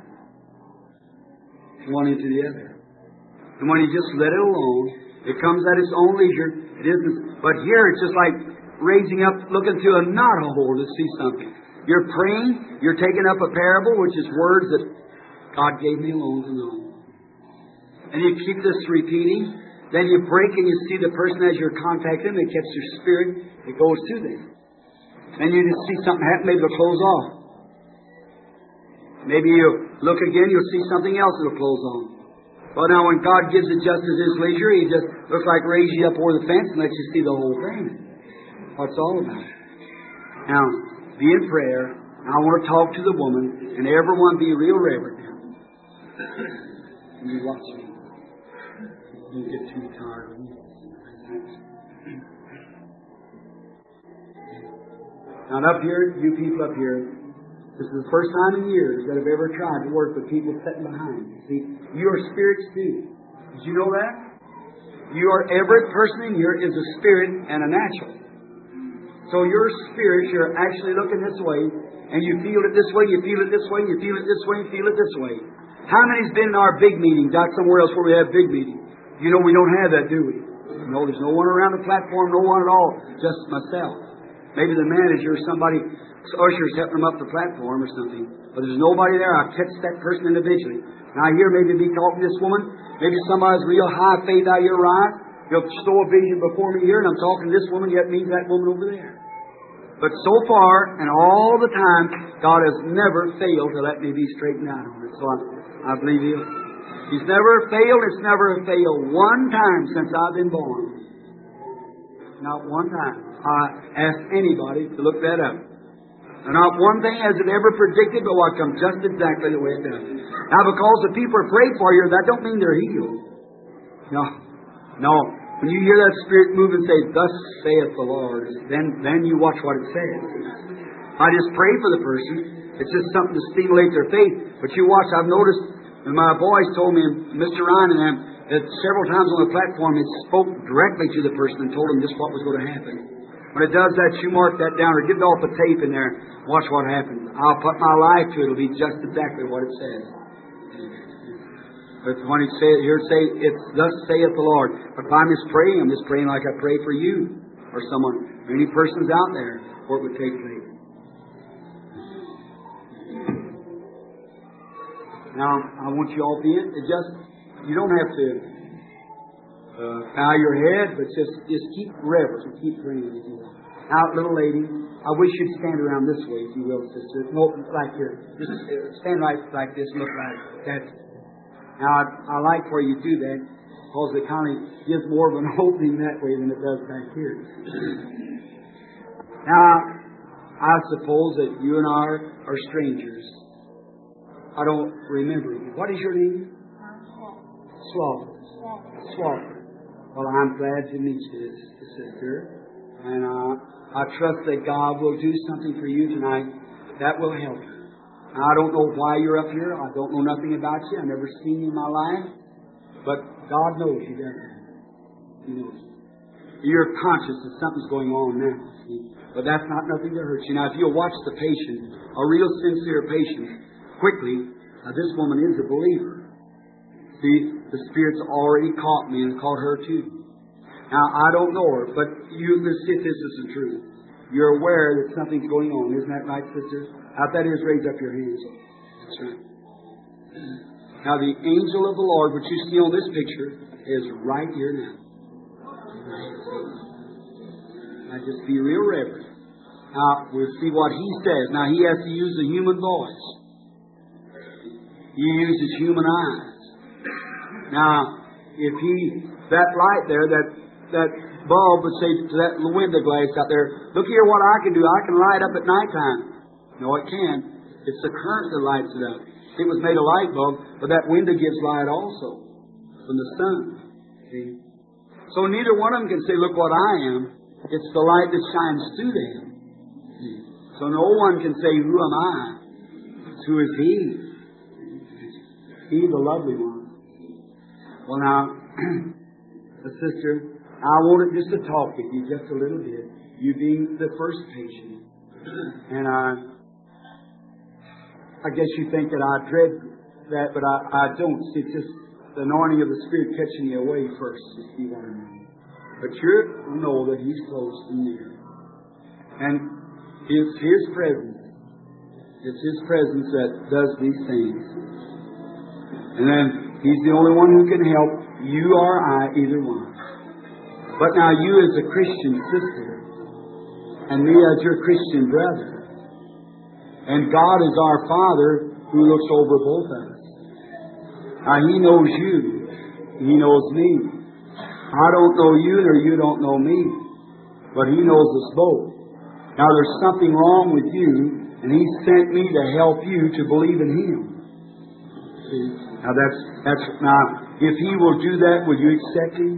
[SPEAKER 1] One into the other. And when you just let it alone, it comes at its own leisure. It isn't. But here it's just like raising up, looking through a knothole to see something. You're praying. You're taking up a parable, which is words that God gave me alone to know. And you keep this repeating. Then you break and you see the person as you're contacting them. It gets your spirit. It goes to them. Then you just see something happen. Maybe it'll close off. Maybe you look again, you'll see something else that'll close on. But now when God gives it just as His leisure, He just looks like raise you up over the fence and lets you see the whole thing. What it's all about. Now, be in prayer. Now I want to talk to the woman, and everyone be real reverent now. And you watch me. You get too tired of me. Now up here, you people up here, this is the first time in years that I've ever tried to work with people sitting behind. See, you are spirits too. Did you know that? You are, every person in here is a spirit and a natural. So your spirit, you're actually looking this way, and you feel it this way, you feel it this way, you feel it this way, you feel it this way. How many's been in our big meetings out somewhere else where we have big meetings? You know we don't have that, do we? No, there's no one around the platform, no one at all, just myself. Maybe the manager or somebody, ushers helping them up the platform or something. But there's nobody there. I catch that person individually. Now here maybe be talking to this woman. Maybe somebody's real high faith out here, right? He'll show a vision before me here, and I'm talking to this woman, yet means that woman over there. But so far, and all the time, God has never failed to let me be straightened out on it. So I, I believe He'll. He's never failed. It's never failed one time since I've been born. Not one time. I asked anybody to look that up. And not one thing has it ever predicted, but what comes just exactly the way it does. Now, because the people are prayed for you, that don't mean they're healed. No. No. When you hear that Spirit move and say, "Thus saith the Lord," then, then you watch what it says. I just pray for the person. It's just something to stimulate their faith. But you watch, I've noticed, and my boys told me, Mister Ryan and them, that several times on the platform it spoke directly to the person and told them just what was going to happen. When it does that, you mark that down or get it off the tape in there. Watch what happens. I'll put my life to it. It'll be just exactly what it says. But when it says here, say it's "Thus saith the Lord." But if I'm just praying, I'm just praying like I pray for you or someone, or any persons out there, where it would take place. Now, I want you all to be in. It just you don't have to uh, bow your head, but just just keep reverence and keep praying if you will. Now, little lady, I wish you'd stand around this way, if you will, sister. No, like here. Just stand right like this. Look like that. Now, I, I like where you do that, because it kind of gives more of an opening that way than it does back here. Now, I suppose that you and I are, are strangers. I don't remember you. What is your name? Slaughter. Slaughter. Well, I'm glad to meet you, sister. And uh, I trust that God will do something for you tonight that will help you. I don't know why you're up here. I don't know nothing about you. I've never seen you in my life. But God knows you, doesn't He? He knows. You're conscious that something's going on now. See? But that's not nothing to hurt you. Now, if you'll watch the patient, a real sincere patient, quickly, now this woman is a believer. See, the Spirit's already caught me and caught her too. Now, I don't know her, but you, let's see if this is the truth. You're aware that something's going on. Isn't that right, sister? Out that is, raise up your hands. That's right. Now, the angel of the Lord, which you see on this picture, is right here now. Now, just be real reverent. Now, we'll see what he says. Now, he has to use the human voice. He uses human eyes. Now, if he, that light there, that, that bulb would say to that window glass out there, "Look here what I can do. I can light up at nighttime." No, it can. It's the current that lights it up. It was made a light bulb, but that window gives light also from the sun. See? So neither one of them can say, "Look what I am." It's the light that shines through them. See? So no one can say, "Who am I?" It's who is He? He, the lovely one. Well, now, sister, I wanted just to talk with you just a little bit. You being the first patient, and I. I guess you think that I dread that, but I, I don't. It's just the anointing of the Spirit catching you away first, you see what I mean. But you know that He's close and near. And it's His presence. It's His presence that does these things. And then He's the only one who can help you or I, either one. But now you as a Christian sister, and me as your Christian brother, and God is our Father who looks over both of us. Now, He knows you. He knows me. I don't know you, nor you don't know me. But He knows us both. Now, there's something wrong with you, and He sent me to help you to believe in Him. See? Now, that's, that's, now, if He will do that, will you accept Him?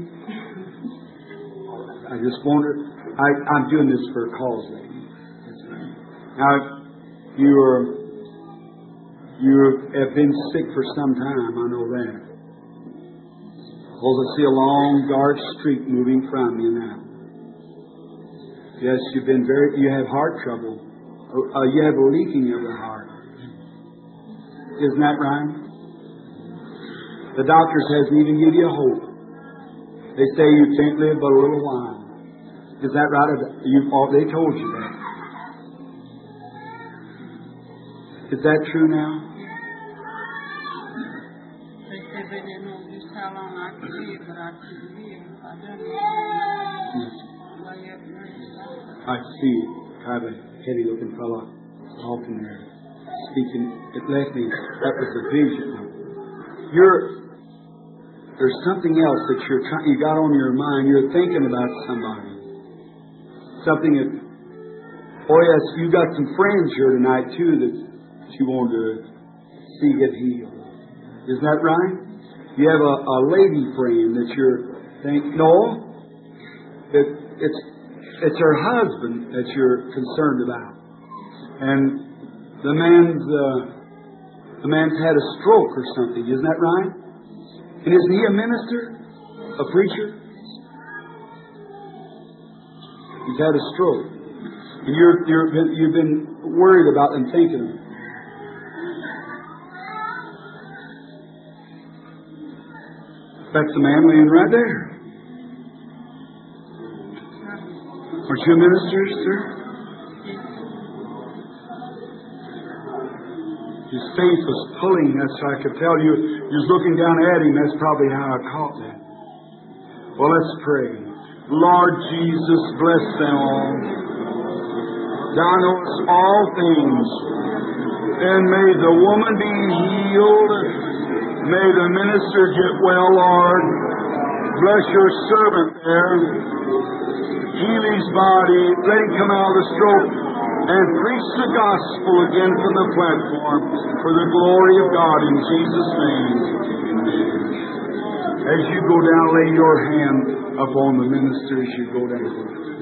[SPEAKER 1] I just wonder, I, I'm doing this for a cause, lady. Now, You are, you have been sick for some time, I know that. Because I see a long, dark streak moving from you now. Yes, you've been very, you have heart trouble. Uh, you have a leaking of the heart. Isn't that right? The doctors hasn't even given you hope. They say you can't live but a little while. Is that right? You, oh, they told you that. Is that true now?
[SPEAKER 2] They said they didn't know just how long I could live, but I couldn't live. I don't know.
[SPEAKER 1] I see kind of a heavy looking fellow talking there, speaking. It left me. That was a vision. You're, there's something else that you're trying, you got on your mind. You're thinking about somebody. Something that, oh yes, you got some friends here tonight too that you want to see get healed. Is that right? You have a, a lady friend that you're thinking, no, it, it's it's her husband that you're concerned about, and the man's uh, the man's had a stroke or something. Isn't that right? And isn't he a minister, a preacher? He's had a stroke, and you're you're you've been worried about and thinking of him. That's the man laying right there. Aren't you a minister, sir? His face was pulling, that's how I could tell you. You was looking down at him, that's probably how I caught that. Well, let's pray. Lord Jesus, bless them all. Thou knowest all things. And may the woman be healed. May the minister get well, Lord. Bless your servant there. Heal his body. Let him come out of the stroke and preach the gospel again from the platform for the glory of God in Jesus' name. As you go down, lay your hand upon the minister as you go down.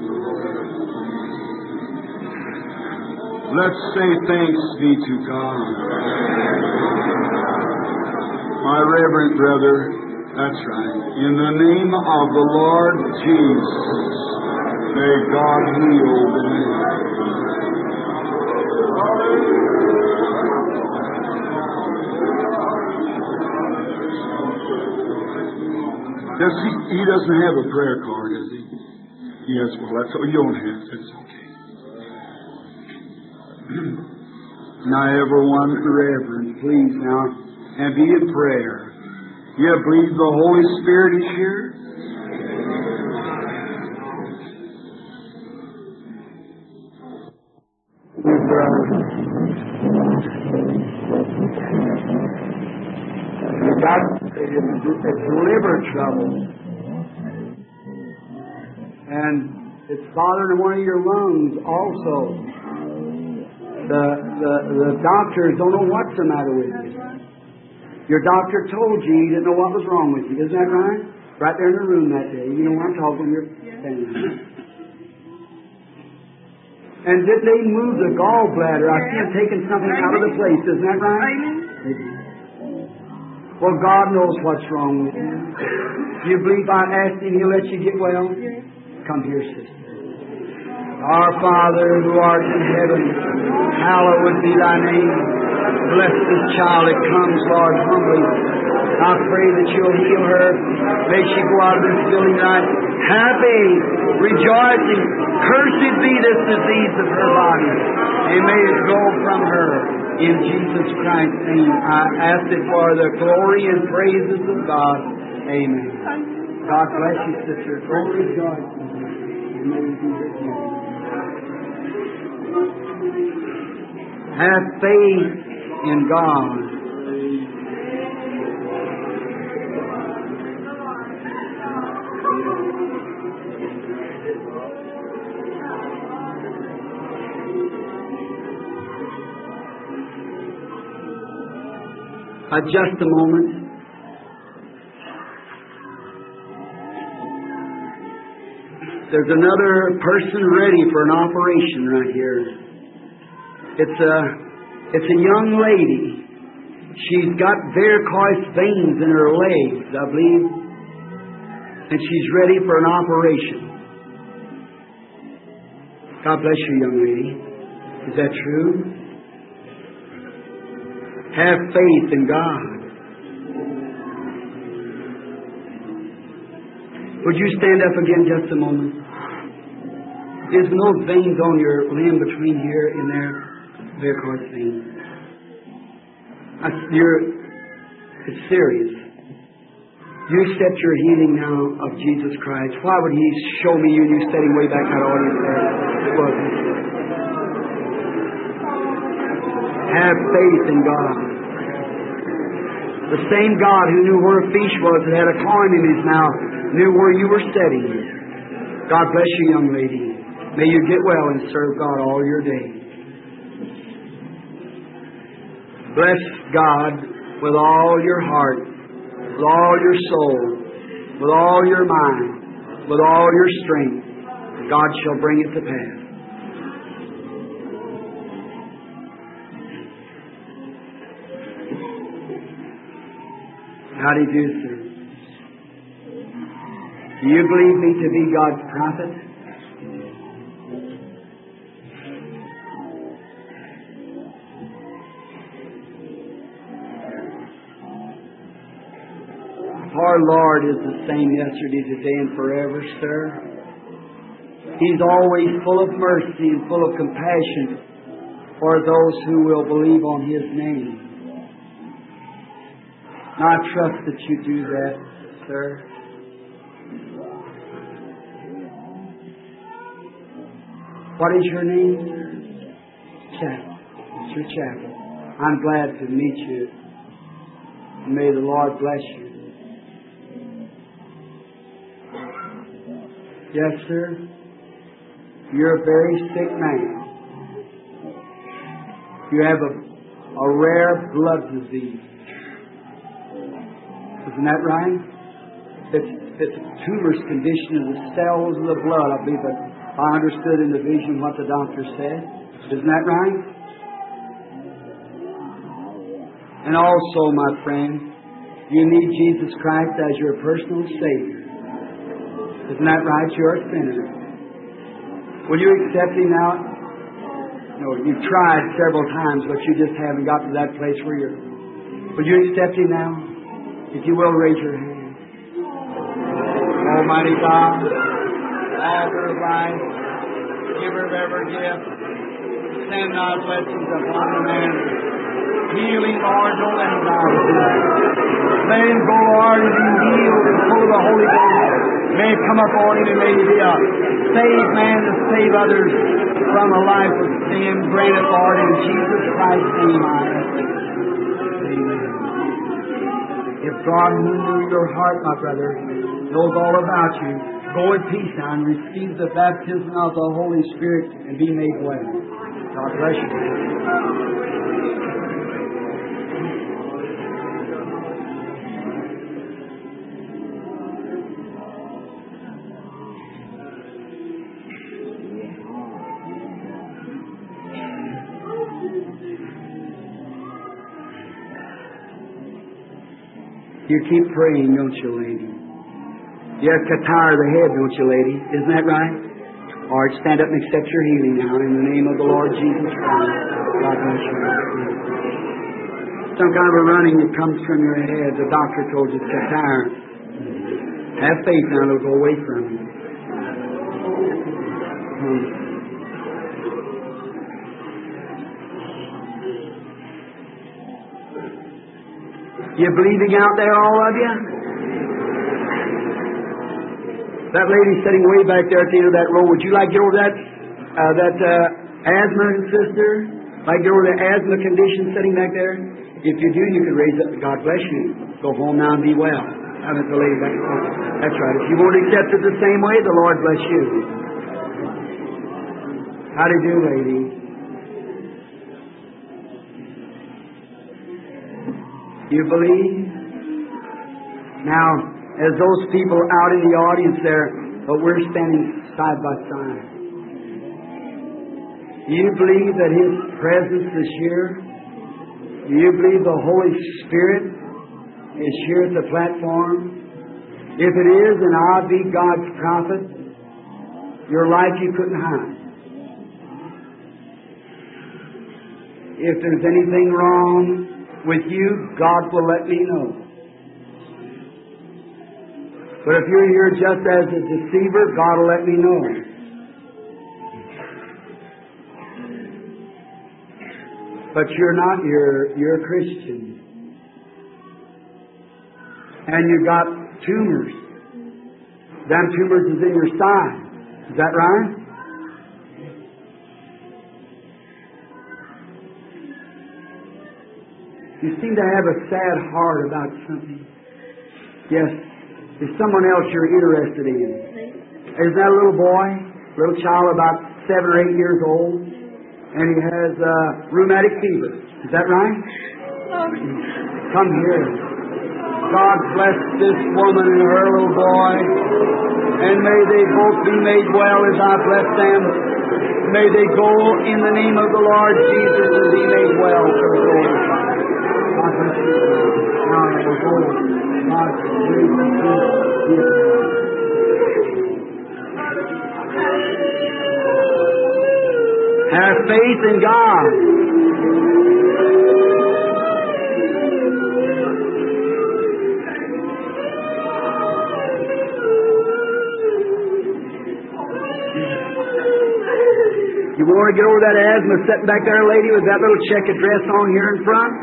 [SPEAKER 1] Let's say thanks be to God. My reverend brother, that's right. In the name of the Lord Jesus, may God heal thee. Does he, he doesn't have a prayer card, does he? Yes, well, that's all. You don't have to. It's okay. Now, everyone, reverend, please now, and be in prayer. You believe the Holy Spirit is here? You got it's liver trouble, and it's bothering one of your lungs also. The, the, the doctors don't know what's the matter with you. Your doctor told you he didn't know what was wrong with you. Isn't that right? Right there in the room that day. You know what I'm talking about? You're standing there. And did they move the gallbladder? I see them taking something out of the place. Isn't that right? Well, God knows what's wrong with you. Do you believe I asked Him He'll let you get well? Come here, sister. Our Father who art in heaven, hallowed be thy name. Bless this child that comes, Lord, humbly. I pray that you'll heal her. May she go out of this building tonight happy, rejoicing. Cursed be this disease of her body, and may it go from her. In Jesus Christ's name, I ask it for the glory and praises of God. Amen. God bless you, sister. Go rejoice. Have faith in God. Uh, just a moment. There's another person ready for an operation right here. It's a, it's a young lady. She's got varicose veins in her legs, I believe. and she's ready for an operation. God bless you, young lady. Is that true? Have faith in God. Would you stand up again just a moment? There's no veins on your limb between here and there. Varicose veins. I, you're, it's serious. You accept your healing now of Jesus Christ. Why would He show me you and you sitting way back in that audience there? It wasn't. Have faith in God. The same God who knew where a fish was and had a coin in His mouth knew where you were sitting. God bless you, young lady. May you get well and serve God all your days. Bless God with all your heart, with all your soul, with all your mind, with all your strength. God shall bring it to pass. How do you do, sir? Do you believe me to be God's prophet? Our Lord is the same yesterday, today, and forever, sir. He's always full of mercy and full of compassion for those who will believe on His name. And I trust that you do that, sir. What is your name, sir? Chapel. Mister Chapel. I'm glad to meet you. May the Lord bless you. Yes, sir. You're a very sick man. You have a, a rare blood disease. Isn't that right? It's, it's a tumorous condition of the cells of the blood. I believe that I understood in the vision what the doctor said. Isn't that right? And also, my friend, you need Jesus Christ as your personal Savior. Isn't that right? You're a sinner. Will you accept Him now? No, you've tried several times, but you just haven't got to that place where you're... Will you accept Him now? If you will, raise your hand. Almighty God, Author of life, Giver of every gift, send Thy blessings upon the man. Healing, Lord, don't let him die. Let him go, Lord, and be healed and full of the Holy Ghost. May it come upon him and may he be a saved man to save others from a life of sin. Grant it, Lord, in Jesus Christ's name, I ask it. Amen. If God who knew your heart, my brother, knows all about you, go in peace now and receive the baptism of the Holy Spirit and be made well. God bless you. You keep praying, don't you, lady? You have catarrh of the head, don't you, lady? Isn't that right? All right, stand up and accept your healing now in the name of the Lord Jesus Christ. God bless you. Some kind of a running that comes from your head. The doctor told you it's catarrh. Have faith now, it'll go away from you. Hmm. You bleeding out there, all of you? That lady sitting way back there at the end of that row, would you like to get over that uh, that uh, asthma, sister? Like get over the asthma condition sitting back there? If you do, you can raise up. God bless you. Go home now and be well. Haven't the lady back there? That's right. If you won't accept it the same way, the Lord bless you. How do you do, lady? You believe? Now, as those people out in the audience there, but we're standing side by side. Do you believe that His presence is here? Do you believe the Holy Spirit is here at the platform? If it is, and I be God's prophet, your life you couldn't hide. If there's anything wrong with you, God will let me know. But if you're here just as a deceiver, God will let me know. But you're not. You're, you're a Christian. And you got tumors. Them tumors is in your side. Is that right? You seem to have a sad heart about something. Yes. There's someone else you're interested in. Is that a little boy, little child about seven or eight years old, and he has uh, rheumatic fever. Is that right? Come here. God bless this woman and her little boy, and may they both be made well as I bless them. May they go in the name of the Lord Jesus and be made well for the Lord. God bless you. Now I will go. God bless you. Have faith in God. You want to get over that asthma sitting back there, lady, with that little checkered dress on here in front?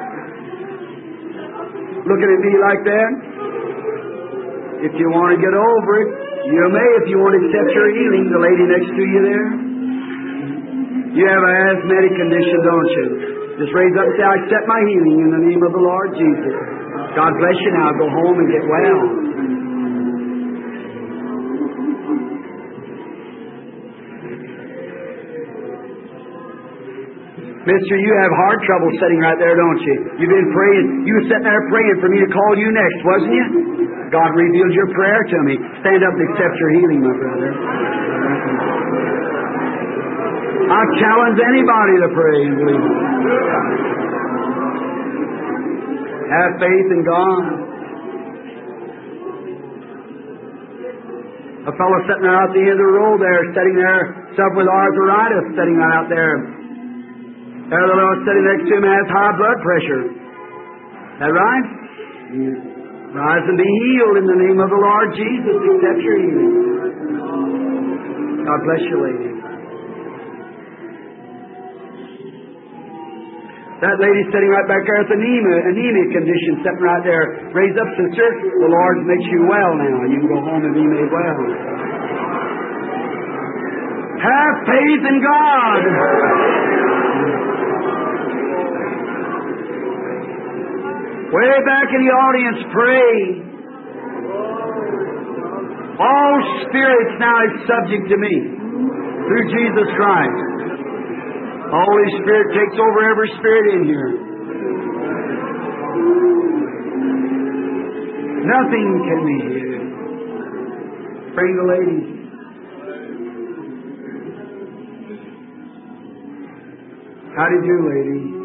[SPEAKER 1] Looking at me like that? If you want to get over it, you may if you want to accept your healing. The lady next to you there. You have an asthmatic condition, don't you? Just raise up and say, I accept my healing in the name of the Lord Jesus. God bless you now. Go home and get well. Mister, you have heart trouble sitting right there, don't you? You've been praying. You were sitting there praying for me to call you next, wasn't you? God revealed your prayer to me. Stand up and accept your healing, my brother. I challenge anybody to pray and believe it. Have faith in God. A fellow sitting there out the end of the road there, sitting there, suffered with arthritis, sitting right out there. There, the Lord sitting next to him has high blood pressure. Is that right? Rise and be healed in the name of the Lord Jesus. Accept your healing. God bless you, lady. That lady sitting right back there with anemia, anemia condition, sitting right there. Raise up, sister. The Lord makes you well now. You can go home and be made well. Have faith in God. Way back in the audience, pray. All spirits now is subject to me through Jesus Christ. The Holy Spirit takes over every spirit in here. Nothing can be hidden. Bring the ladies. How do you do, lady?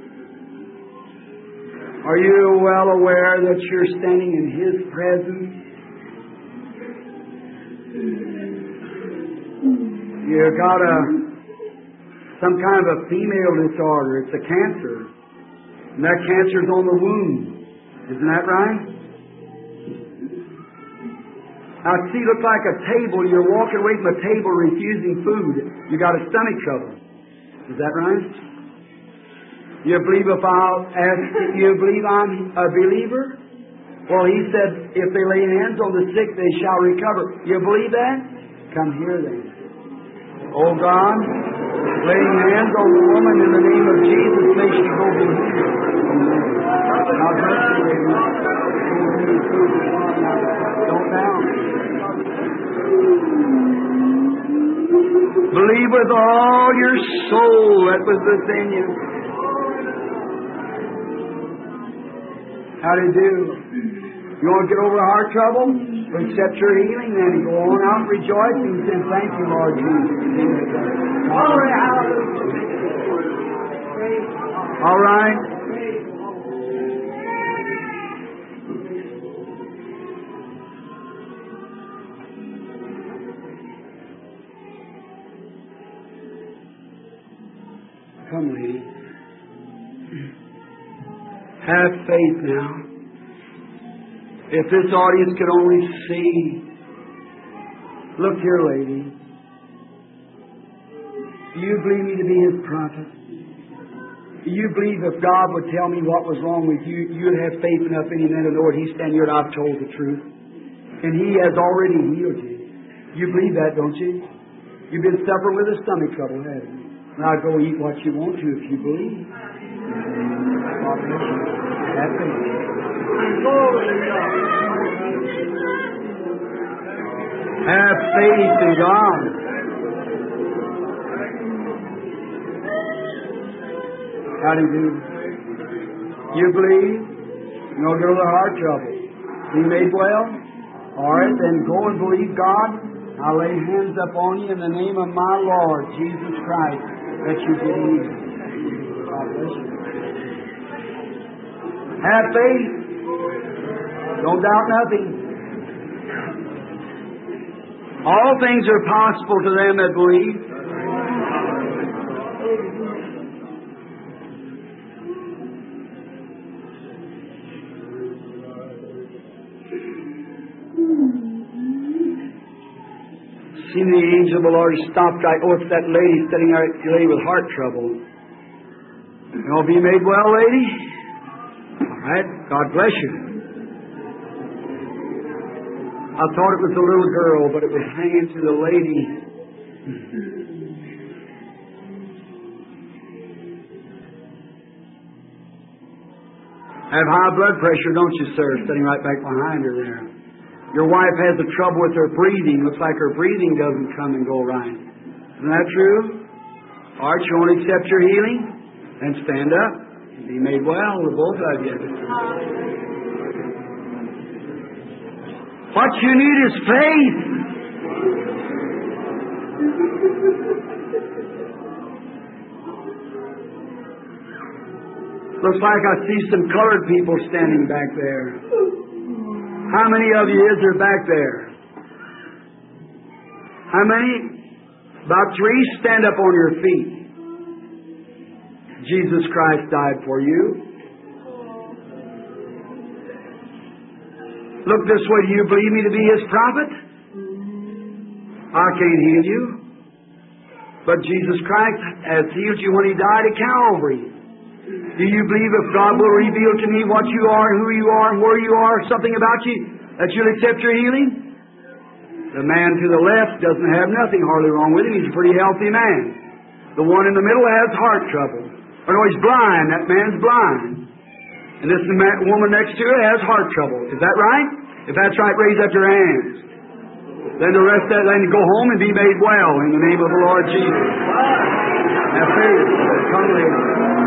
[SPEAKER 1] Are you well aware that you're standing in His presence? You've got a some kind of a female disorder. It's a cancer. And that cancer's on the womb. Isn't that right? Now, see, it looks like a table. You're walking away from a table refusing food. You got a stomach trouble. Is that right? You believe if I'll ask, you believe I'm a believer? Well, He said, if they lay hands on the sick, they shall recover. You believe that? Come here then. Oh God, laying hands on the woman in the name of Jesus, may she go be healed. God bless you, lady. Don't doubt. Believe with all your soul that was within you. How do you do? You want to get over heart trouble? Accept your healing then and go on out rejoicing and say, thank you, Lord Jesus. Glory, hallelujah. All right. Come, lady. Have faith now. If this audience could only see. Look here, lady. Do you believe me to be His prophet? Do you believe if God would tell me what was wrong with you, you'd have faith enough in Him to know that He's standing here and I've told the truth? And He has already healed you. You believe that, don't you? You've been suffering with a stomach trouble, haven't you? Now go eat what you want to if you believe. God bless you. Have faith. Have faith in God. How do you do? You believe? No girl with heart trouble. Be made well? All right, then go and believe God. I'll lay hands upon you in the name of my Lord, Jesus Christ, that you get healed. God bless you. Have faith. Don't doubt nothing. All things are possible to them that believe. Seen the angel of the Lord stopped right. Oh, it's that lady sitting there, lady with heart trouble. You'll be made well, lady? All right. God bless you. I thought it was a little girl, but it was hanging to the lady. Have high blood pressure, don't you, sir? Sitting right back behind her there. Your wife has a trouble with her breathing. Looks like her breathing doesn't come and go right. Isn't that true? All right, you want to accept your healing? Then stand up. Be made well with both of you. What you need is faith. Looks like I see some colored people standing back there. How many of you is there back there? How many? About three. Stand up on your feet. Jesus Christ died for you. Look this way. Do you believe me to be His prophet? I can't heal you. But Jesus Christ has healed you when He died at Calvary. Do you believe if God will reveal to me what you are, who you are, and where you are, something about you, that you'll accept your healing? The man to the left doesn't have nothing hardly wrong with him. He's a pretty healthy man. The one in the middle has heart trouble. Or no, he's blind. That man's blind. And this man, woman next to her has heart trouble. Is that right? If that's right, raise up your hands. Then the rest of that, then go home and be made well in the name of the Lord Jesus. Have faith. Come, lady.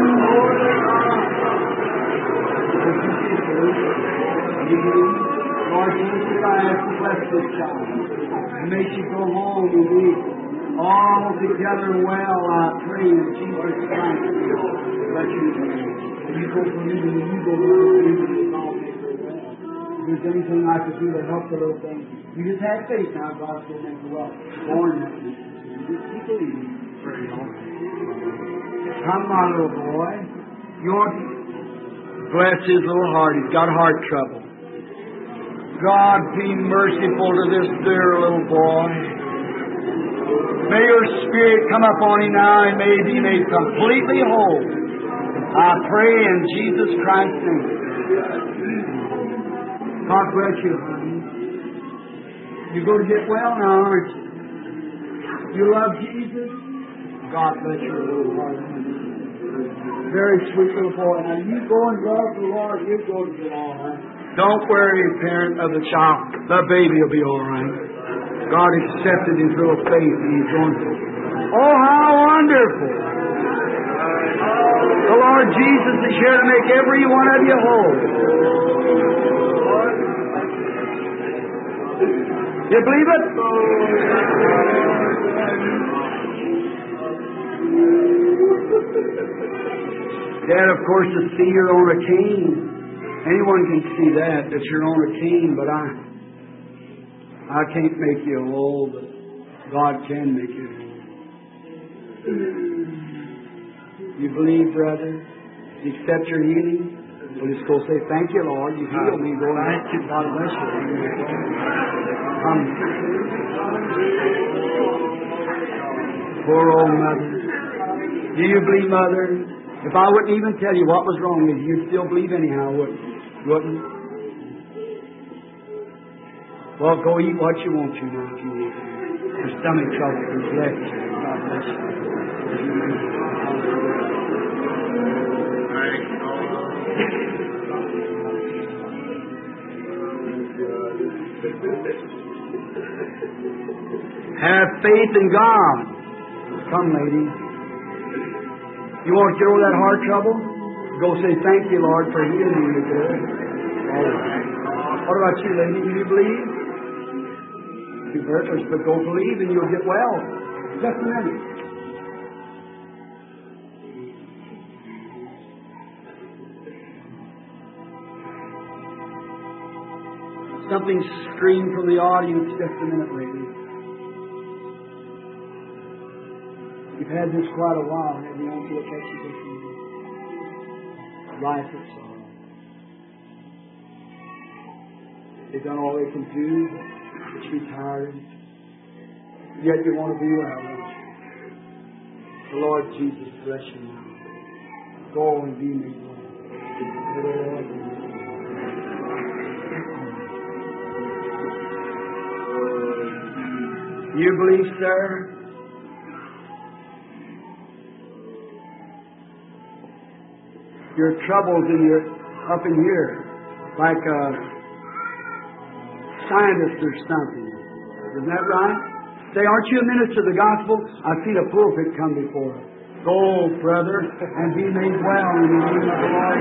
[SPEAKER 1] Lord Jesus, I ask to bless this child. And may she go home and be all together well, I pray in Jesus Christ. Bless you. You go for me and you go for me and I'll make her well. If there's anything I could do to help the little thing, you just have faith now, God's going to make her well. Born with you. You believe me. Come, my little boy. Your bless his little heart. He's got heart trouble. God, be merciful to this dear little boy. May your Spirit come upon him now and may he be made completely whole. I pray in Jesus Christ's name. God bless you, honey. You're going to get well now, aren't you? You love Jesus? God bless your little heart. Very sweet little boy. Now you go and love the Lord, you're going to get all right. Don't worry, parent of the child. The baby will be all right. God accepted his little faith and he's going to. Oh, how wonderful! The Lord Jesus is here to make every one of you whole. You believe it? Dad, of course, to see you're on a cane. Anyone can see that, that you're on a cane, but I I can't make you whole, but God can make you whole. You believe, brother? You accept your healing? Well, just go say, thank you, Lord. You healed me. Go thank you. God bless you. Um, poor old mother. Do you believe, mother? If I wouldn't even tell you what was wrong with you, you'd still believe anyhow, wouldn't you? Wouldn't? Well, go eat what you want to now if you want to. Your stomach trouble is left you. God bless you. Have faith in God. Come, lady. You want to get over that heart trouble? Go say, thank you, Lord, for healing you today. All right. What about you, lady? Do you believe? You hurtless, but go believe and you'll get well. Just a minute. Something screamed from the audience. Just a minute, lady. You've had this quite a while, haven't you? Won't you look at you just a minute? Life is sorrow. They've done all they can do. But you're tired. Yet you want to be well, don't you? The Lord Jesus bless you now. Go and be made well. You believe, sir? Your troubles in your up in here, like a scientist or something. Isn't that right? Say, aren't you a minister of the gospel? I've seen a pulpit come before. Go, brother, and be made well in the name of the Lord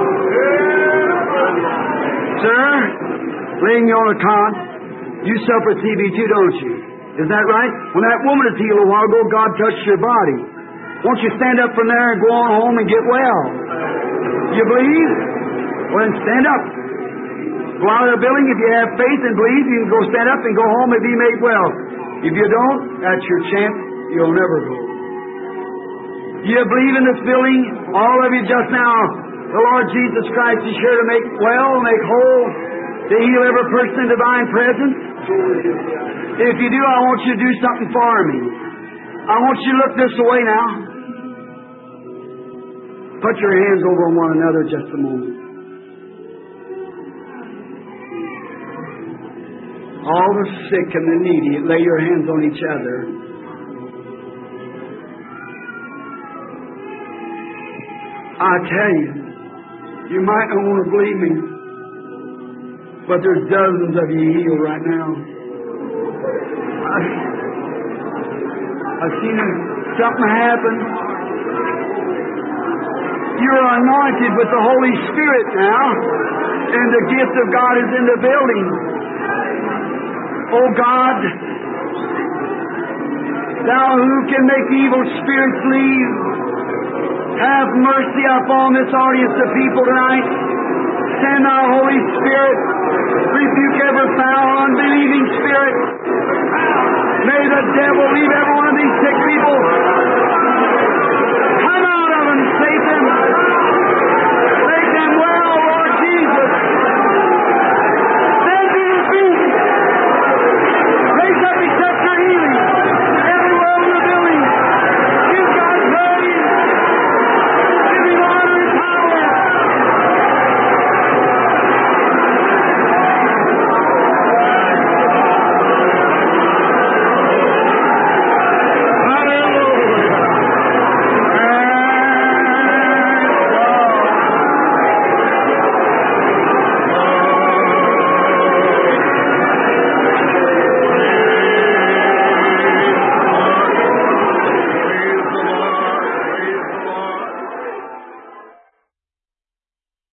[SPEAKER 1] Jesus. Sir, laying you on a cot, you suffer T B too, don't you? Isn't that right? When that woman was healed a while ago, God touched your body. Won't you stand up from there and go on home and get well? You believe? Well, then stand up. Go out of the building. If you have faith and believe, you can go stand up and go home and be made well. If you don't, that's your chance. You'll never go. You believe in this building? All of you just now. The Lord Jesus Christ is here to make well, make whole, to heal every person in divine presence. If you do, I want you to do something for me. I want you to look this way now. Put your hands over on one another just a moment. All the sick and the needy, lay your hands on each other. I tell you, you might not want to believe me, but there's dozens of you healed right now. I, I've seen something happen. You're anointed with the Holy Spirit now, and the gift of God is in the building. Oh God, Thou who can make evil spirits leave, have mercy upon this audience of people tonight. Send Thy Holy Spirit, rebuke every foul, unbelieving spirit. May the devil leave every one of these sick people. Come out of them, Satan.